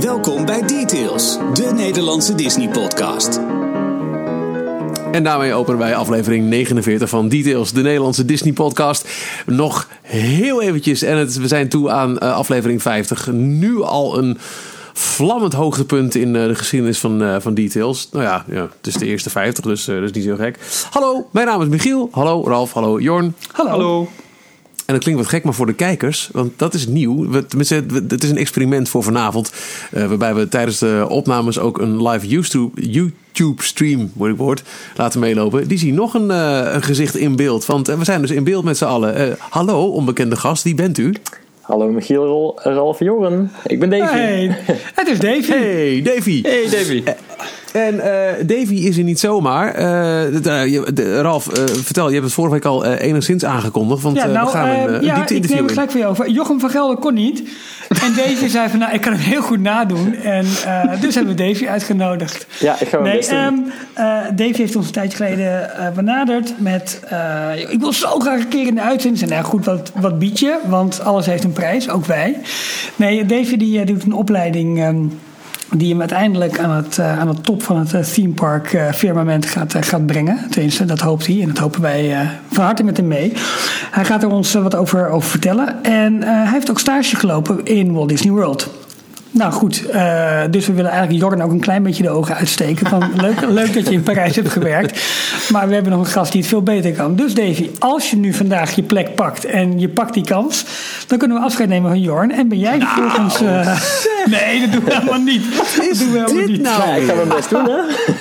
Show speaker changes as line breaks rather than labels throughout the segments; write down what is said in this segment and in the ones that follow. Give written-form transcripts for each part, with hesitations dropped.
Welkom bij Details, de Nederlandse Disney-podcast.
En daarmee openen wij aflevering 49 van Details, de Nederlandse Disney-podcast. Nog heel eventjes, en we zijn toe aan aflevering 50. Nu al een vlammend hoogtepunt in de geschiedenis van Details. Nou ja, het is de eerste 50, dus niet zo gek. Hallo, mijn naam is Michiel. Hallo Ralf, hallo Jorn.
Hallo.
En dat klinkt wat gek, maar voor de kijkers, want dat is nieuw. Het is een experiment voor vanavond. Waarbij we tijdens de opnames ook een live YouTube-stream, moeilijk woord, laten meelopen. Die zien nog een gezicht in beeld. Want we zijn dus in beeld met z'n allen. Hallo, onbekende gast, wie bent u?
Hallo Michiel, Ralf en Joren. Ik ben Davy.
Hey, het is Davy.
Hey, Davy.
Hey, Davy.
En Davy is er niet zomaar. Ralf, vertel, je hebt het vorige week al enigszins aangekondigd. Want we gaan een diepte interview
ik neem het gelijk voor je over. Jochem van Gelder kon niet. En Davy zei van, ik kan hem heel goed nadoen. En dus hebben we Davy uitgenodigd.
Ja, ik ga mijn best doen.
Davy heeft ons een tijdje geleden benaderd met... ik wil zo graag een keer in de uitzending zijn. Nou goed, wat bied je? Want alles heeft een prijs, ook wij. Nee, Davy die doet een opleiding... die hem uiteindelijk aan het top van het theme park firmament gaat brengen. Tenminste, dat hoopt hij. En dat hopen wij van harte met hem mee. Hij gaat er ons wat over vertellen. En hij heeft ook stage gelopen in Walt Disney World. Nou goed, dus we willen eigenlijk Jorn ook een klein beetje de ogen uitsteken. Van, leuk dat je in Parijs hebt gewerkt. Maar we hebben nog een gast die het veel beter kan. Dus Davy, als je nu vandaag je plek pakt en je pakt die kans... dan kunnen we afscheid nemen van Jorn. En ben jij vervolgens... nee, dat doen we helemaal niet.
Wat is dit nou?
Ja, ik ga mijn best doen, hè?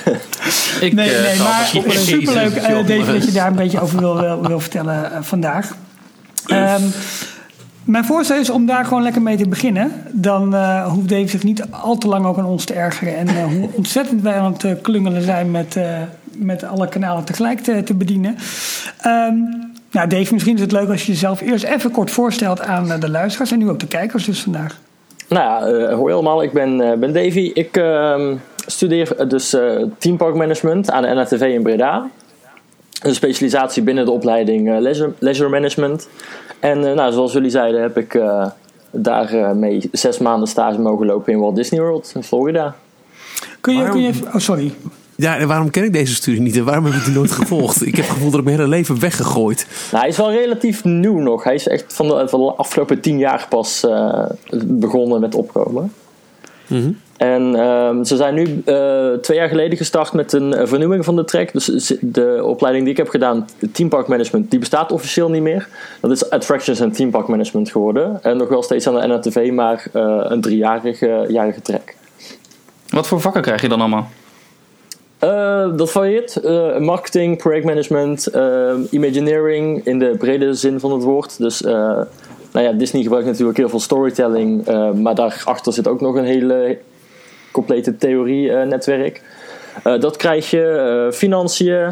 Maar superleuk, Davy, dat je daar een beetje over wil vertellen vandaag. Mijn voorstel is om daar gewoon lekker mee te beginnen. Dan hoeft Dave zich niet al te lang ook aan ons te ergeren. En hoe ontzettend wij aan het klungelen zijn met alle kanalen tegelijk te bedienen. Nou Dave, misschien is het leuk als je jezelf eerst even kort voorstelt aan de luisteraars. En nu ook de kijkers dus vandaag.
Nou ja, hoi allemaal. Ik ben Davy. Ik studeer dus Theme Park Management aan de NRTV in Breda. Een specialisatie binnen de opleiding Leisure Management. En zoals jullie zeiden heb ik daarmee 6 maanden stage mogen lopen in Walt Disney World in Florida.
Kun je oh, sorry.
Ja, en waarom ken ik deze studie niet en waarom heb ik die nooit gevolgd? Ik heb het gevoel dat ik mijn hele leven weggegooid.
Nou, hij is wel relatief nieuw nog. Hij is echt van de afgelopen 10 jaar pas begonnen met opkomen. Mm-hmm. En ze zijn nu 2 jaar geleden gestart met een vernieuwing van de track. Dus de opleiding die ik heb gedaan, Theme Park Management, die bestaat officieel niet meer. Dat is Attractions en Theme Park Management geworden. En nog wel steeds aan de NRTV, maar een 3-jarige track.
Wat voor vakken krijg je dan allemaal?
Dat varieert. Marketing, projectmanagement, Imagineering in de brede zin van het woord. Dus Disney gebruikt natuurlijk heel veel storytelling, maar daarachter zit ook nog een hele complete theorie-netwerk. Dat krijg je. Financiën.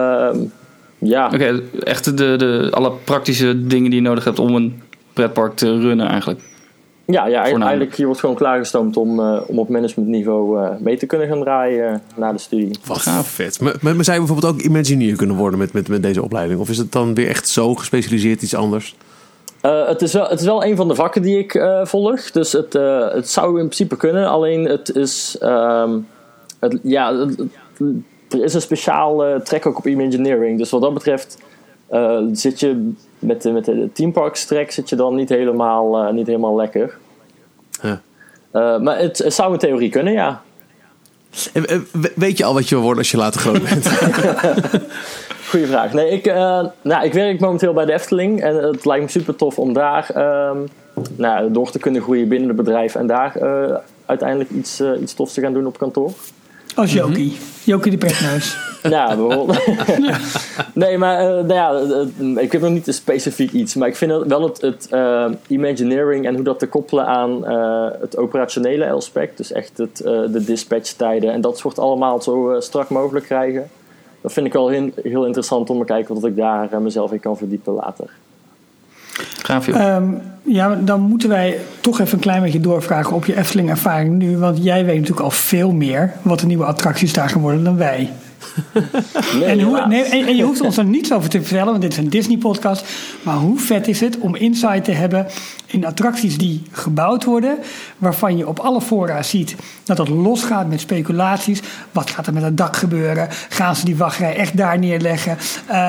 Oké, echt alle praktische dingen die je nodig hebt om een pretpark te runnen eigenlijk.
Ja, eigenlijk je wordt gewoon klaargestoomd om op managementniveau mee te kunnen gaan draaien na de studie.
Wat gaaf, vet. Maar zou je bijvoorbeeld ook Imagineer kunnen worden met deze opleiding? Of is het dan weer echt zo gespecialiseerd iets anders?
Het is wel een van de vakken die ik volg. Dus het zou in principe kunnen. Alleen het is... er is een speciaal track ook op Imagineering. Dus wat dat betreft zit je met de Theme Parks track zit je dan niet helemaal lekker. Huh. Maar het zou in theorie kunnen, ja.
Weet je al wat je wil worden als je later groot bent?
Goeie vraag. Nee, ik werk momenteel bij de Efteling. En het lijkt me super tof om daar door te kunnen groeien binnen het bedrijf. En daar uiteindelijk iets tofs te gaan doen op kantoor.
Als Jokie. Mm-hmm. Jokie de Petneus.
Ja, bijvoorbeeld. Nee, maar ik heb nog niet een specifiek iets. Maar ik vind wel het Imagineering en hoe dat te koppelen aan het operationele aspect. Dus echt de dispatchtijden en dat soort allemaal zo strak mogelijk krijgen. Dat vind ik wel heel interessant om te kijken wat ik daar mezelf in kan verdiepen later.
Gaaf, joh.
Dan moeten wij toch even een klein beetje doorvragen op je Efteling ervaring nu. Want jij weet natuurlijk al veel meer wat de nieuwe attracties daar gaan worden dan wij. En je hoeft ons er niets over te vertellen, want dit is een Disney-podcast. Maar hoe vet is het om insight te hebben in attracties die gebouwd worden, waarvan je op alle fora ziet dat het losgaat met speculaties. Wat gaat er met het dak gebeuren? Gaan ze die wachtrij echt daar neerleggen?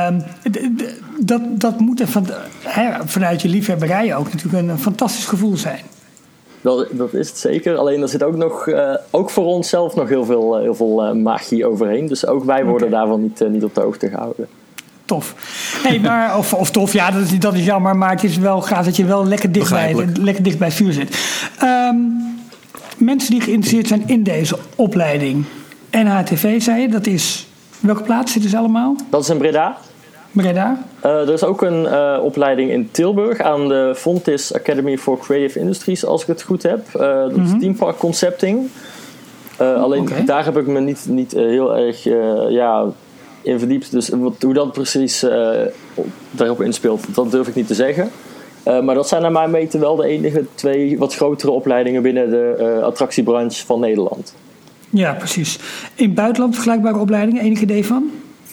Dat moet vanuit je liefhebberij ook natuurlijk een fantastisch gevoel zijn.
Dat is het zeker. Alleen er zit ook nog, ook voor onszelf nog heel veel magie overheen. Dus ook wij worden daarvan niet op de hoogte gehouden.
Tof. Hey, maar, of tof, ja, dat is jammer. Maar het is wel gaaf dat je wel lekker dicht bij het vuur zit. Mensen die geïnteresseerd zijn in deze opleiding. NHTV, zei je, dat is... Welke plaats zitten ze allemaal?
Dat is in Breda. Er is ook een opleiding in Tilburg aan de Fontis Academy for Creative Industries, als ik het goed heb. Dat is Theme Park Concepting. Alleen daar heb ik me niet heel erg in verdiept. Dus hoe dat precies daarop inspeelt, dat durf ik niet te zeggen. Maar dat zijn naar mijn meten wel de enige 2 wat grotere opleidingen binnen de attractiebranche van Nederland.
Ja, precies. In buitenland vergelijkbare opleidingen, enig idee van?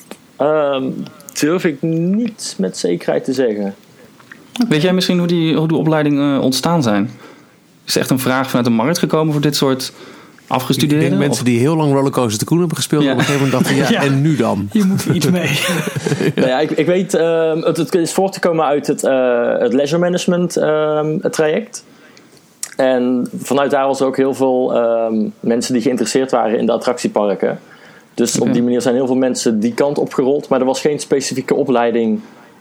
Durf ik niet met zekerheid te zeggen.
Weet jij misschien hoe die opleidingen ontstaan zijn? Is het echt een vraag vanuit de markt gekomen voor dit soort afgestudeerden?
Ik denk mensen die heel lang Rollercoaster Tycoon hebben gespeeld. En op een gegeven moment dachten, en nu dan?
Je moet er iets mee.
Nou ja, ik weet, het is voortgekomen uit het leisure management traject. En vanuit daar was er ook heel veel mensen die geïnteresseerd waren in de attractieparken. Dus op die manier zijn heel veel mensen die kant opgerold. Maar er was geen specifieke opleiding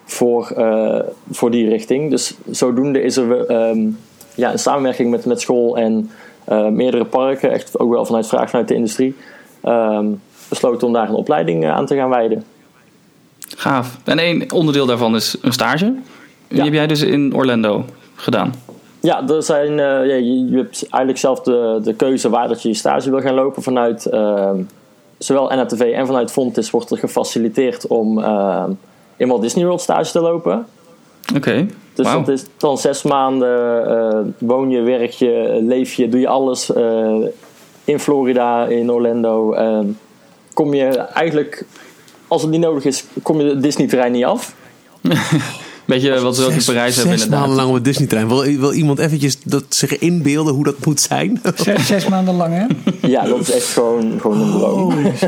voor die richting. Dus zodoende is er een samenwerking met school en meerdere parken. Echt ook wel vanuit de industrie. Besloten om daar een opleiding aan te gaan wijden.
Gaaf. En één onderdeel daarvan is een stage. Die heb jij dus in Orlando gedaan.
Ja, er zijn, je hebt eigenlijk zelf de keuze waar dat je je stage wil gaan lopen. Vanuit zowel NHTV en vanuit Fontis wordt er gefaciliteerd om in Walt Disney World stage te lopen.
Oké.
Dus dat is dan 6 maanden woon je, werk je, leef je, doe je alles in Florida, in Orlando. Kom je eigenlijk, als het niet nodig is, kom je het Disney-terrein niet af.
Beetje wat we ook in Parijs hebben inderdaad.
6 maanden lang op het Disney-terrein. Wil iemand eventjes dat zich inbeelden hoe dat moet zijn?
6 maanden lang, hè?
Ja, dat is echt gewoon een droom.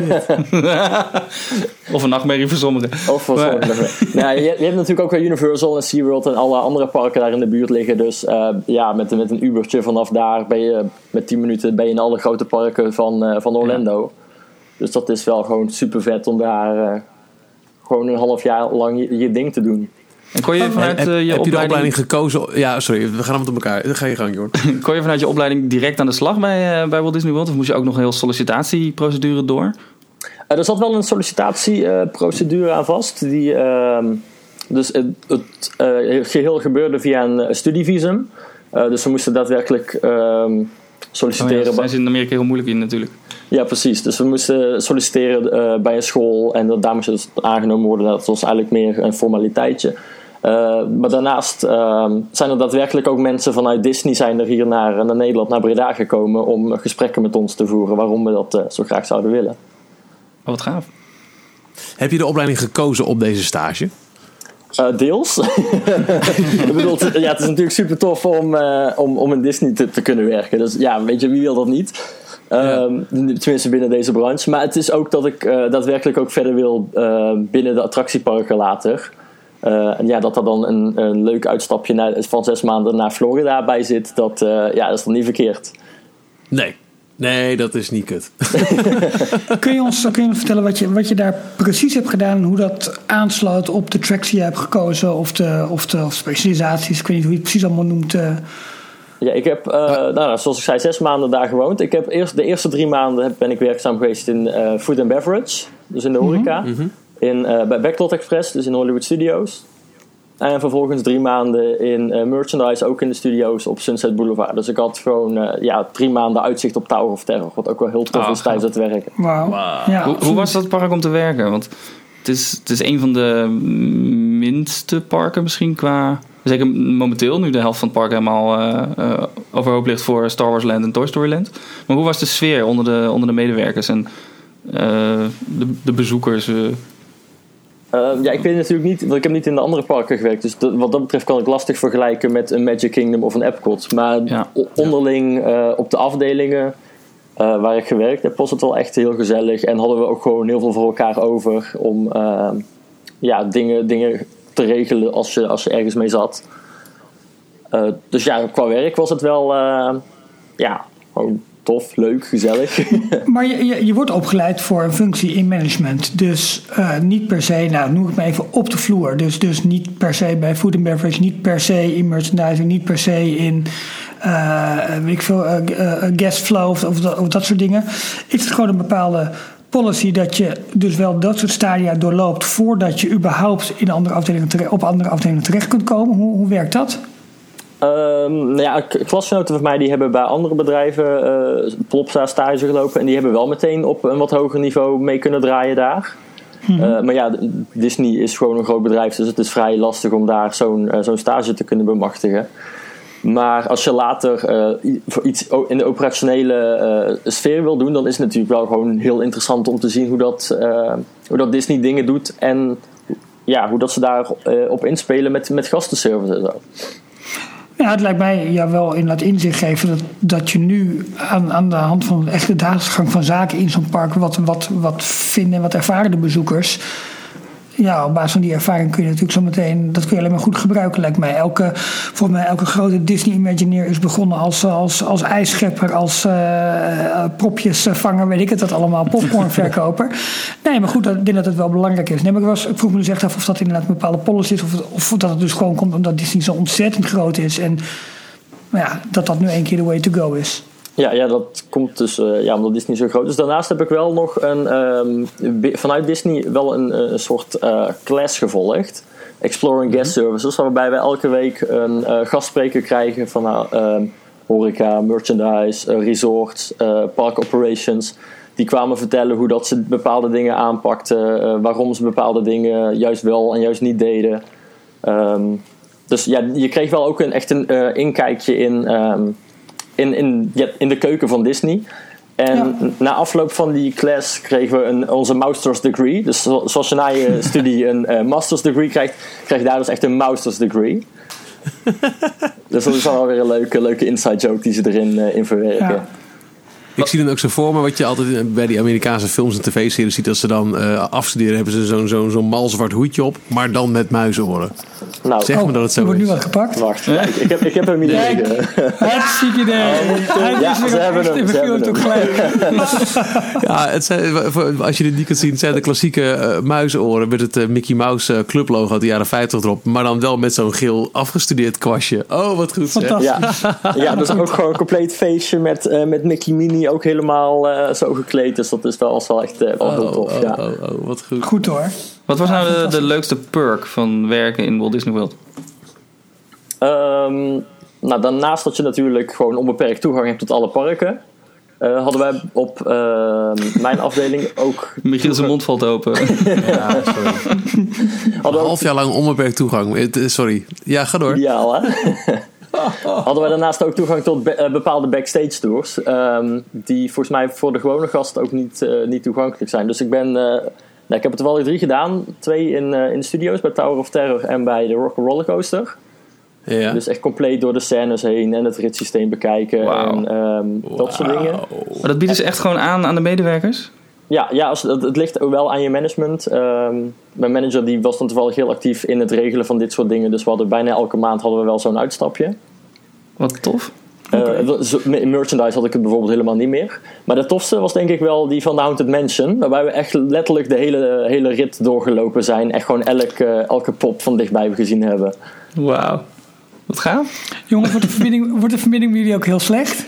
Of een nachtmerrie voor sommigen.
Je hebt natuurlijk ook wel Universal en SeaWorld en alle andere parken daar in de buurt liggen. Dus met een Ubertje vanaf daar ben je met 10 minuten in alle grote parken van Orlando. Ja. Dus dat is wel gewoon super vet om daar gewoon een half jaar lang je ding te doen.
En kon je vanuit
heb je de opleiding gekozen? Ja, sorry, we gaan het op elkaar. Dan ga je gang, Jorn.
Kon je vanuit je opleiding direct aan de slag bij Walt Disney World? Of moest je ook nog een heel sollicitatieprocedure door?
Er zat wel een sollicitatieprocedure aan vast. Dus het geheel gebeurde via een studievisum. Dus we moesten daadwerkelijk solliciteren.
Daar zijn ze in Amerika heel moeilijk in natuurlijk.
Ja, precies. Dus we moesten solliciteren bij een school. En daar moest het aangenomen worden. Dat was eigenlijk meer een formaliteitje. Maar daarnaast zijn er daadwerkelijk ook mensen vanuit Disney zijn er hier naar Nederland, naar Breda gekomen om gesprekken met ons te voeren waarom we dat zo graag zouden willen.
Oh, wat gaaf.
Heb je de opleiding gekozen op deze stage?
Deels. Ik bedoel, het is natuurlijk super tof om in Disney te kunnen werken. Dus ja, weet je, wie wil dat niet? Tenminste binnen deze branche. Maar het is ook dat ik daadwerkelijk ook verder wil binnen de attractieparken later. Dat er dan een leuk uitstapje van 6 maanden naar Florida bij zit. Dat is dan niet verkeerd.
Nee, dat is niet kut.
Kun je ons vertellen wat je daar precies hebt gedaan en hoe dat aansluit op de tracks die je hebt gekozen of de specialisaties? Ik weet niet hoe je het precies allemaal noemt.
Ja, ik heb, zoals ik zei, 6 maanden daar gewoond. Ik heb de eerste 3 maanden ben ik werkzaam geweest in food and beverage, dus in de horeca. Bij Backlot Express, dus in Hollywood Studios. En vervolgens 3 maanden in merchandise, ook in de studio's op Sunset Boulevard. Dus ik had gewoon 3 maanden uitzicht op Tower of Terror. Wat ook wel heel tof is tijdens het werken.
Wow. Ja,
hoe was dat park om te werken? Want het is een van de minste parken misschien qua... Zeker momenteel, nu de helft van het park helemaal overhoop ligt voor Star Wars Land en Toy Story Land. Maar hoe was de sfeer onder de medewerkers? En de bezoekers...
ik weet natuurlijk niet, want ik heb niet in de andere parken gewerkt. Dus wat dat betreft kan ik lastig vergelijken met een Magic Kingdom of een Epcot. Maar onderling op de afdelingen waar ik gewerkt heb, was het wel echt heel gezellig. En hadden we ook gewoon heel veel voor elkaar over om dingen te regelen als je ergens mee zat. Dus ja, qua werk was het wel gewoon tof, leuk, gezellig.
Maar je wordt opgeleid voor een functie in management. Dus niet per se, noem ik maar even op de vloer. Dus niet per se bij food and beverage, niet per se in merchandising, niet per se in guest flow of dat soort dingen. Is het gewoon een bepaalde policy dat je dus wel dat soort stadia doorloopt voordat je überhaupt op andere afdelingen terecht kunt komen? Hoe werkt dat? Klasgenoten van mij die hebben bij andere bedrijven Plopsa stage gelopen en die hebben wel meteen op een wat hoger niveau mee kunnen draaien daar. Maar ja, Disney is gewoon een groot bedrijf, dus het is vrij lastig om daar zo'n stage te kunnen bemachtigen. Maar als je later iets in de operationele sfeer wil doen, dan is het natuurlijk wel gewoon heel interessant om te zien hoe dat Disney dingen doet en hoe dat ze daar op inspelen met gastenservice en zo. Ja, het lijkt mij wel inderdaad inzicht geven dat je nu aan de hand van de echte dagelijkse gang van zaken in zo'n park wat vinden en wat ervaren de bezoekers. Ja, op basis van die ervaring kun je natuurlijk zo meteen, dat kun je alleen maar goed gebruiken, lijkt mij. Volgens mij elke grote Disney Imagineer is begonnen als ijsschepper, als propjesvanger, weet ik het dat allemaal, popcornverkoper. Nee, maar goed, ik denk dat het wel belangrijk is. Nee, maar ik vroeg me dus echt af of dat inderdaad een bepaalde policy is, of dat het dus gewoon komt omdat Disney zo ontzettend groot is en dat nu 1 keer de way to go is. Ja, dat komt dus omdat Disney zo groot is. Daarnaast heb ik wel nog vanuit Disney wel een soort class gevolgd. Exploring Guest Services, waarbij wij elke week een gastspreker krijgen van horeca, merchandise, resorts, park operations. Die kwamen vertellen hoe dat ze bepaalde dingen aanpakten, waarom ze bepaalde dingen juist wel en juist niet deden. Dus ja, je kreeg wel ook echt een inkijkje in de keuken van Disney. En na afloop van die class kregen we onze master's degree. Dus zoals je na je studie een master's degree krijgt, krijg je daar dus echt een master's degree. Dus dat is wel weer een leuke inside joke die ze erin verwerken. Ja.
Ik zie dan ook zo voor me wat je altijd bij die Amerikaanse films en tv-series ziet. Als ze dan afstuderen, hebben ze zo'n mal zwart hoedje op, maar dan met muizenoren.
Nou,
zeg me dat het zo is.
Wordt nu wat gepakt?
Wacht, ik heb een idee.
Hartstikke idee.
Ze hebben hem.
Ja, als je dit niet kunt zien, het zijn de klassieke muizenoren met het Mickey Mouse clublogo uit de jaren 50 erop. Maar dan wel met zo'n geel afgestudeerd kwastje. Oh, wat goed.
Fantastisch.
Ja, dat is ook gewoon een compleet feestje met Mickey Minnie ook helemaal zo gekleed. Dus dat is wel echt heel tof.
Wat goed.
Goed hoor.
Wat was nou de leukste perk van werken in Walt Disney World?
Daarnaast dat je natuurlijk gewoon onbeperkt toegang hebt tot alle parken, hadden wij op mijn afdeling ook...
Michiel zijn mond valt open.
Ja, sorry. Een half jaar lang onbeperkt toegang. Sorry. Ja, ga door.
Ideaal, hè? Hadden wij daarnaast ook toegang tot bepaalde backstage tours. Die volgens mij voor de gewone gasten ook niet toegankelijk zijn. Dus ik heb het er wel 3 gedaan. 2 in de studio's bij Tower of Terror en bij de Rock 'n' Roller Coaster. Ja. Dus echt compleet door de scènes heen en het ritssysteem bekijken. Wow. En dat soort dingen.
Maar dat bieden ze echt gewoon aan de medewerkers?
Ja, het ligt ook wel aan je management. Mijn manager die was dan toevallig heel actief in het regelen van dit soort dingen. Dus we hadden bijna elke maand hadden we wel zo'n uitstapje.
Wat tof.
In merchandise had ik het bijvoorbeeld helemaal niet meer. Maar de tofste was denk ik wel die van de Haunted Mansion. Waarbij we echt letterlijk de hele rit doorgelopen zijn. Echt gewoon elke pop van dichtbij gezien hebben.
Wauw. Wat gaaf.
Jongens, wordt de verbinding bij jullie ook heel slecht?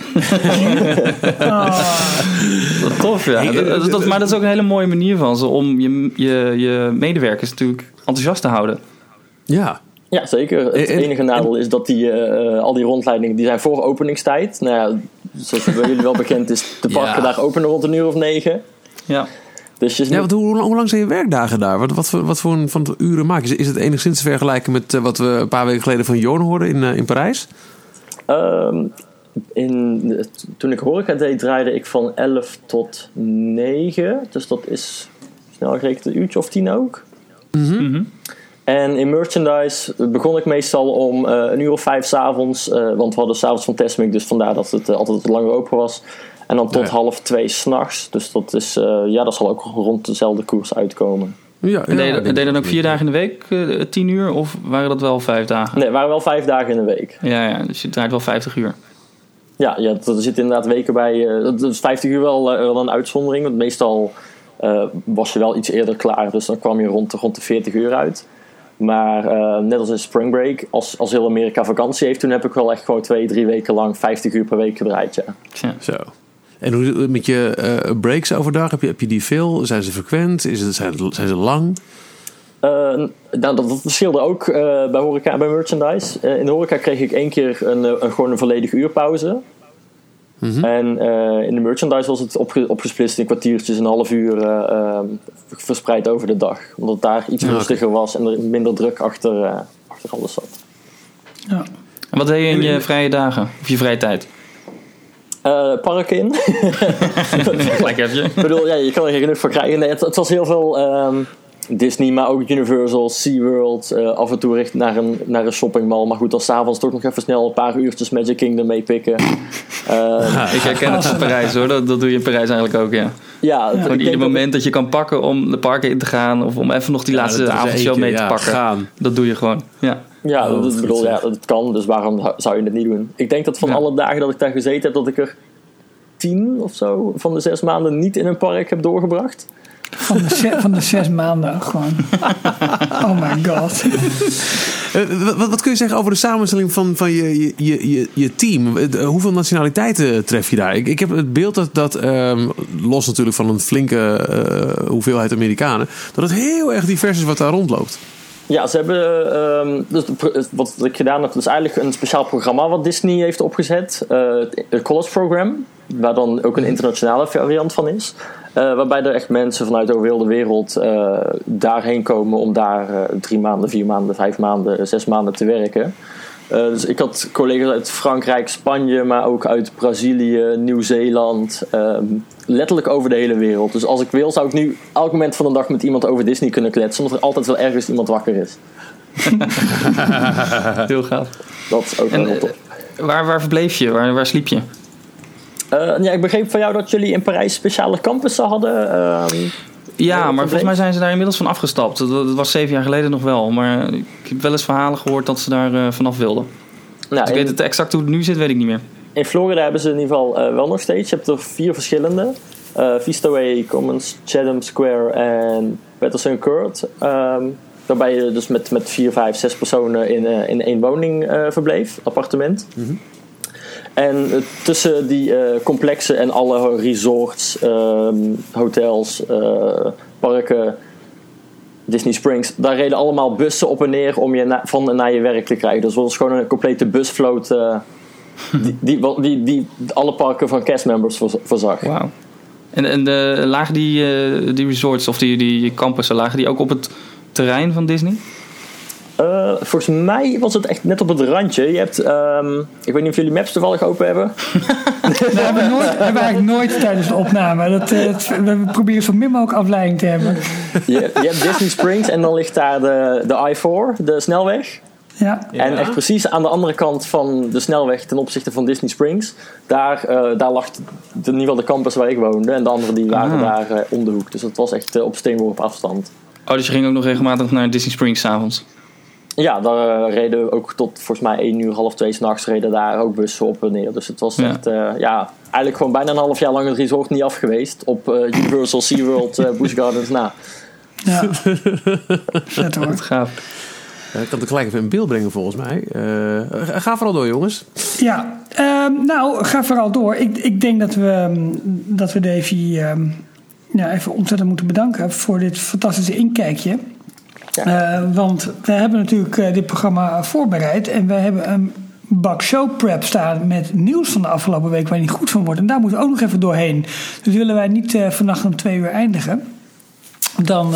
Wat tof, ja. Maar dat is ook een hele mooie manier van ze om je medewerkers natuurlijk enthousiast te houden.
Ja.
Ja, zeker. Het enige nadeel is dat al die rondleidingen die zijn voor openingstijd. Nou ja, zoals bij jullie wel bekend is, de parken daar openen rond 9:00. Ja. Dus
hoe lang zijn je werkdagen daar? Wat voor van uren maak je? Is het enigszins te vergelijken met wat we een paar weken geleden van Jorn hoorden in Parijs?
toen ik horeca deed, draaide ik van 11 tot 9. Dus dat is snel gerekend een uurtje of 10 ook. Mm-hmm. En in merchandise begon ik meestal om 1 uur of 5 s'avonds. Want we hadden s'avonds van Tesmic, dus vandaar dat het altijd langer open was. En dan tot 1:30 s'nachts. Dus dat is, dat zal ook rond dezelfde koers uitkomen.
Deed je dan ook 4 dagen in de week 10 uur? Of waren dat wel 5 dagen?
Nee, het waren wel 5 dagen in de week.
Ja, dus je draait wel 50 uur.
Ja, er zitten inderdaad weken bij. Dat is 50 uur wel een uitzondering. Want meestal was je wel iets eerder klaar. Dus dan kwam je rond de 40 uur uit. Maar net als in Spring Break, als heel Amerika vakantie heeft, toen heb ik wel echt gewoon 2-3 weken lang 50 uur per week gedraaid. Ja.
Zo. En hoe zit het met je breaks overdag? Heb je die veel? Zijn ze frequent? Zijn ze lang?
Dat verschilde ook bij horeca en bij merchandise. In de horeca kreeg ik 1 keer gewoon een volledige uurpauze. Mm-hmm. En in de merchandise was het opgesplitst in kwartiertjes, een half uur verspreid over de dag. Omdat het daar iets rustiger was en er minder druk achter alles zat.
Ja. En wat deed je in je vrije dagen? Of je vrije tijd?
Park in.
Gelijk heb je.
Ik bedoel, je kan er geen genoeg van krijgen. Nee, het was heel veel Disney, maar ook Universal, SeaWorld. Af en toe richt naar een shoppingmall. Maar goed, dan s'avonds toch nog even snel een paar uurtjes Magic Kingdom meepikken.
Ik herken het van Parijs hoor. Dat doe je in Parijs eigenlijk ook, ja.
Ja,
gewoon ieder moment dat je kan pakken om de parken in te gaan. Of om even nog die laatste avondshow mee te pakken. Gaan. Dat doe je gewoon, ja.
Ja, dat kan. Dus waarom zou je het niet doen? Ik denk dat van alle dagen dat ik daar gezeten heb, dat ik er 10 of zo van de 6 maanden niet in een park heb doorgebracht.
Van de 6 maanden gewoon. Oh my god.
Wat kun je zeggen over de samenstelling van je team? Hoeveel nationaliteiten tref je daar? Ik heb het beeld dat los natuurlijk van een flinke hoeveelheid Amerikanen, dat het heel erg divers is wat daar rondloopt.
Ja, ze hebben wat ik gedaan heb, is eigenlijk een speciaal programma wat Disney heeft opgezet. Het College Program, waar dan ook een internationale variant van is. Waarbij er echt mensen vanuit over heel de wereld daarheen komen om daar 3 maanden, 4 maanden, 5 maanden, 6 maanden te werken. Dus ik had collega's uit Frankrijk, Spanje, maar ook uit Brazilië, Nieuw-Zeeland. Letterlijk over de hele wereld. Dus als ik wil, zou ik nu elk moment van de dag met iemand over Disney kunnen kletsen. Omdat er altijd wel ergens iemand wakker is.
Heel gaaf.
Dat is ook wel top.
Waar verbleef je? Waar sliep je?
Ik begreep van jou dat jullie in Parijs speciale campussen hadden.
Ja, maar volgens mij zijn ze daar inmiddels van afgestapt. Dat was 7 jaar geleden nog wel. Maar ik heb wel eens verhalen gehoord dat ze daar vanaf wilden. Nou, dus ik weet het exact hoe het nu zit, weet ik niet meer.
In Florida hebben ze in ieder geval wel nog steeds. Je hebt er 4 verschillende. Vista Way, Commons, Chatham Square en Patterson Court. Waarbij je dus met 4, 5, 6 personen in 1 woning verbleef, appartement. Mm-hmm. En tussen die complexen en alle resorts, hotels, parken, Disney Springs, daar reden allemaal bussen op en neer om je van en naar je werk te krijgen. Dus dat was gewoon een complete busvloot die alle parken van castmembers voorzag.
Wauw. En lagen die resorts of die campussen, lagen die ook op het terrein van Disney?
Volgens mij was het echt net op het randje. Je hebt, ik weet niet of jullie Maps toevallig open hebben.
Dat hebben we eigenlijk nooit tijdens de opname. We proberen zo min mogelijk afleiding te hebben.
Je hebt Disney Springs en dan ligt daar de I-4, de snelweg.
Ja.
En echt precies aan de andere kant van de snelweg ten opzichte van Disney Springs, daar lag in ieder geval de campus waar ik woonde. En de anderen die waren daar om de hoek. Dus dat was echt op steenworp afstand.
Oh, dus je ging ook nog regelmatig naar Disney Springs 's avonds?
Ja, daar reden we ook tot volgens mij 1 uur, half 2 s'nachts reden daar ook bussen op en neer. Dus het was echt, eigenlijk gewoon bijna een half jaar lang het resort niet af geweest. Op Universal, SeaWorld, Busch Gardens na.
Ja, vet hoor.
Gaaf.
Ik kan het gelijk even in beeld brengen volgens mij. Ga vooral door, jongens.
Ja, ga vooral door. Ik denk dat we Davy even ontzettend moeten bedanken voor dit fantastische inkijkje. Ja. Want we hebben natuurlijk dit programma voorbereid en we hebben een bak show prep staan met nieuws van de afgelopen week waar je niet goed van wordt. En daar moeten we ook nog even doorheen. Dus willen wij niet vannacht om 2 uur eindigen. Dan,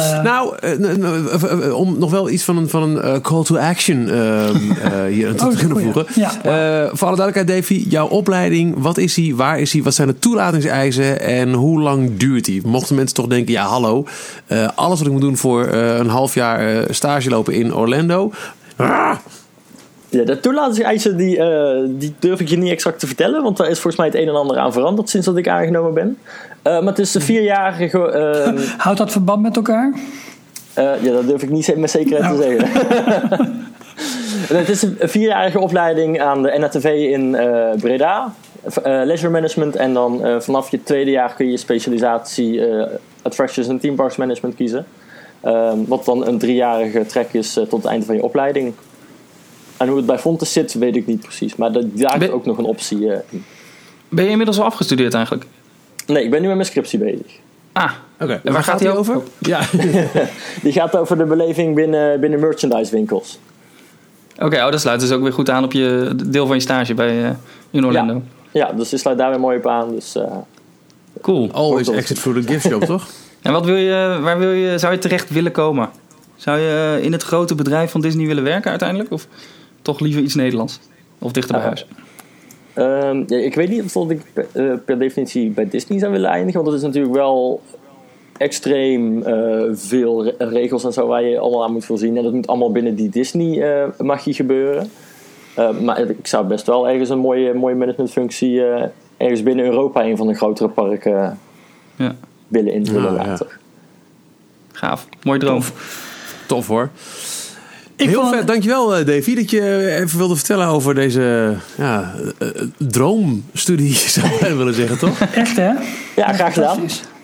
om nog wel iets van een call to action hier aan te kunnen voegen. Ja. Voor alle duidelijkheid, Davy, jouw opleiding, wat is die, waar is die, wat zijn de toelatingseisen en hoe lang duurt die? Mochten mensen toch denken, ja hallo, alles wat ik moet doen voor een half jaar stage lopen in Orlando.
Ja, de toelatingseisen die durf ik je niet exact te vertellen, want daar is volgens mij het een en ander aan veranderd sinds dat ik aangenomen ben. Maar het is een 4-jarige...
Houdt dat verband met elkaar?
Ja, dat durf ik niet met zekerheid te zeggen. Het is een 4-jarige opleiding aan de NATV in Breda. Leisure management. En dan vanaf je 2e jaar kun je specialisatie attractions en theme parks management kiezen. Wat dan een 3-jarige trek is tot het einde van je opleiding. En hoe het bij Fontes zit, weet ik niet precies. Maar daar is ook nog een optie in.
Ben je inmiddels al afgestudeerd eigenlijk?
Nee, ik ben nu met mijn scriptie bezig.
Oké.
En waar gaat die over?
Ja.
Die gaat over de beleving binnen merchandise winkels.
Oké, dat sluit dus ook weer goed aan op je deel van je stage in Orlando.
Ja, dus die sluit daar weer mooi op aan. Dus,
cool.
Always exit for the gift shop, toch?
En waar zou je terecht willen komen? Zou je in het grote bedrijf van Disney willen werken uiteindelijk? Of toch liever iets Nederlands? Of dichter bij huis?
Ik weet niet of ik per definitie bij Disney zou willen eindigen. Want dat is natuurlijk wel extreem veel regels en zo waar je allemaal aan moet voorzien. En dat moet allemaal binnen die Disney magie gebeuren. Maar ik zou best wel ergens een mooie managementfunctie ergens binnen Europa een van de grotere parken willen invullen later. Ja.
Gaaf. Mooi droom.
Tof hoor. Heel vet. Dankjewel Davy dat je even wilde vertellen over deze droomstudie, zou ik willen zeggen, toch?
Echt hè?
Ja, graag gedaan.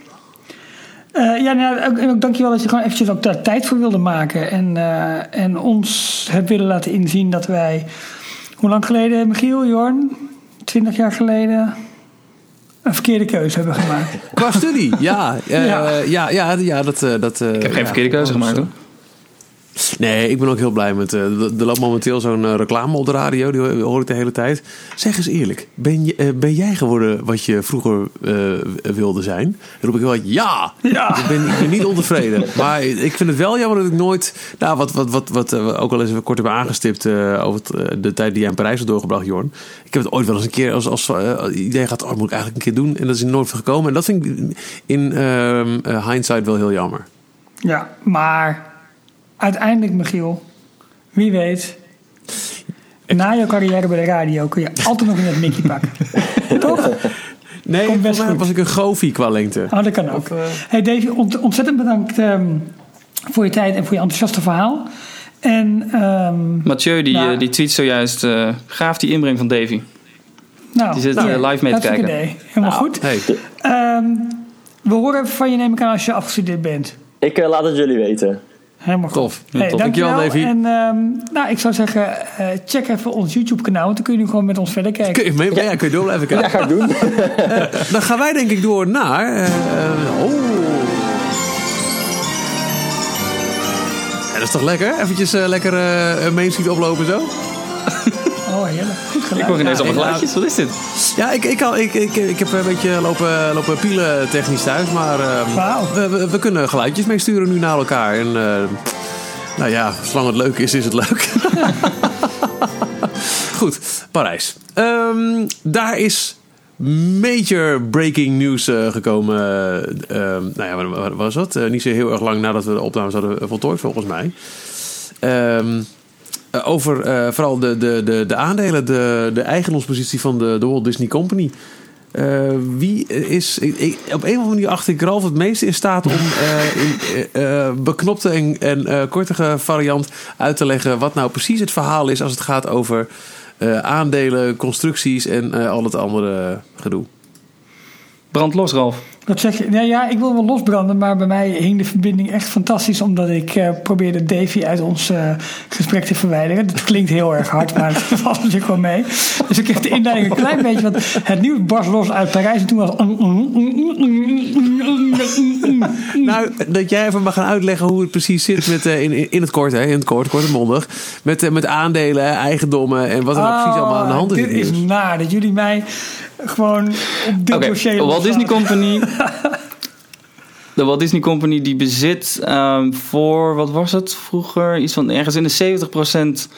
Ook dankjewel dat je gewoon eventjes ook daar tijd voor wilde maken. En ons hebt willen laten inzien dat wij... Hoe lang geleden, Michiel, Jorn? 20 jaar geleden... een verkeerde keuze hebben gemaakt.
Qua studie, ja. Dat,
ik heb geen verkeerde keuze gemaakt, hoor.
Nee, ik ben ook heel blij met... er loopt momenteel zo'n reclame op de radio. Die hoor ik de hele tijd. Zeg eens eerlijk. Ben jij geworden wat je vroeger wilde zijn? Dan roep ik wel ja! Ik ben niet ontevreden. Maar ik vind het wel jammer dat ik nooit... Nou, wat ook al eens even kort hebben aangestipt... over de tijd die jij in Parijs hebt doorgebracht, Jorn. Ik heb het ooit wel eens een keer als idee gehad... moet ik eigenlijk een keer doen. En dat is er nooit van gekomen. En dat vind ik in hindsight wel heel jammer.
Ja, maar... Uiteindelijk, Michiel, wie weet, na jouw carrière bij de radio kun je altijd nog in het Mickey pakken. Toch?
Nee, volgens mij was ik een Goofy qua lengte.
Oh, dat kan ook. Hey Davy, ontzettend bedankt voor je tijd en voor je enthousiaste verhaal. En,
Mathieu, die tweet zojuist, gaaf die inbreng van Davy. Die zit live mee te kijken.
Idee. Helemaal goed.
Hey.
We horen even van je, neem ik aan, als je afgestudeerd bent.
Ik laat het jullie weten.
Helemaal goed.
Tof. Dankjewel, Davy.
En ik zou zeggen, check even ons YouTube-kanaal. Want dan kun je nu gewoon met ons verder kijken.
Kun je door blijven kijken.
Ja, ga ik doen.
Dan gaan wij denk ik door naar... dat is toch lekker? Eventjes lekker Main Street oplopen zo.
Oh, heerlijk. Goed geluid.
Ik hoor ineens allemaal geluidjes. Wat is dit?
Ja, ik heb een beetje lopen pielen technisch thuis. Maar we kunnen geluidjes meesturen nu naar elkaar. En zolang het leuk is het leuk. Goed, Parijs. Daar is major breaking news gekomen. Wat was dat? Niet zo heel erg lang nadat we de opnames hadden voltooid, volgens mij. Over vooral de aandelen, de eigendomspositie van de Walt Disney Company. Wie is... op een of andere manier achter ik Ralf het meeste in staat om in beknopte en kortige variant uit te leggen wat nou precies het verhaal is als het gaat over aandelen, constructies en al het andere gedoe.
Brand los, Ralf.
Wat zeg je? Ja, ik wil wel losbranden, maar bij mij hing de verbinding echt fantastisch, omdat ik probeerde Davy uit ons gesprek te verwijderen. Dat klinkt heel erg hard, maar het valt natuurlijk gewoon mee. Dus ik heb de inleiding een klein beetje, want het nieuws barst los uit Parijs en toen was...
Nou, dat jij even mag gaan uitleggen hoe het precies zit met, in het kort, kort en mondig, met aandelen, eigendommen en wat er nou precies allemaal aan de hand is.
Dit is naar dat jullie mij gewoon op dit dossier
Walt Disney Company De Walt Disney Company die bezit voor, wat was het vroeger? Iets van ergens in de 70%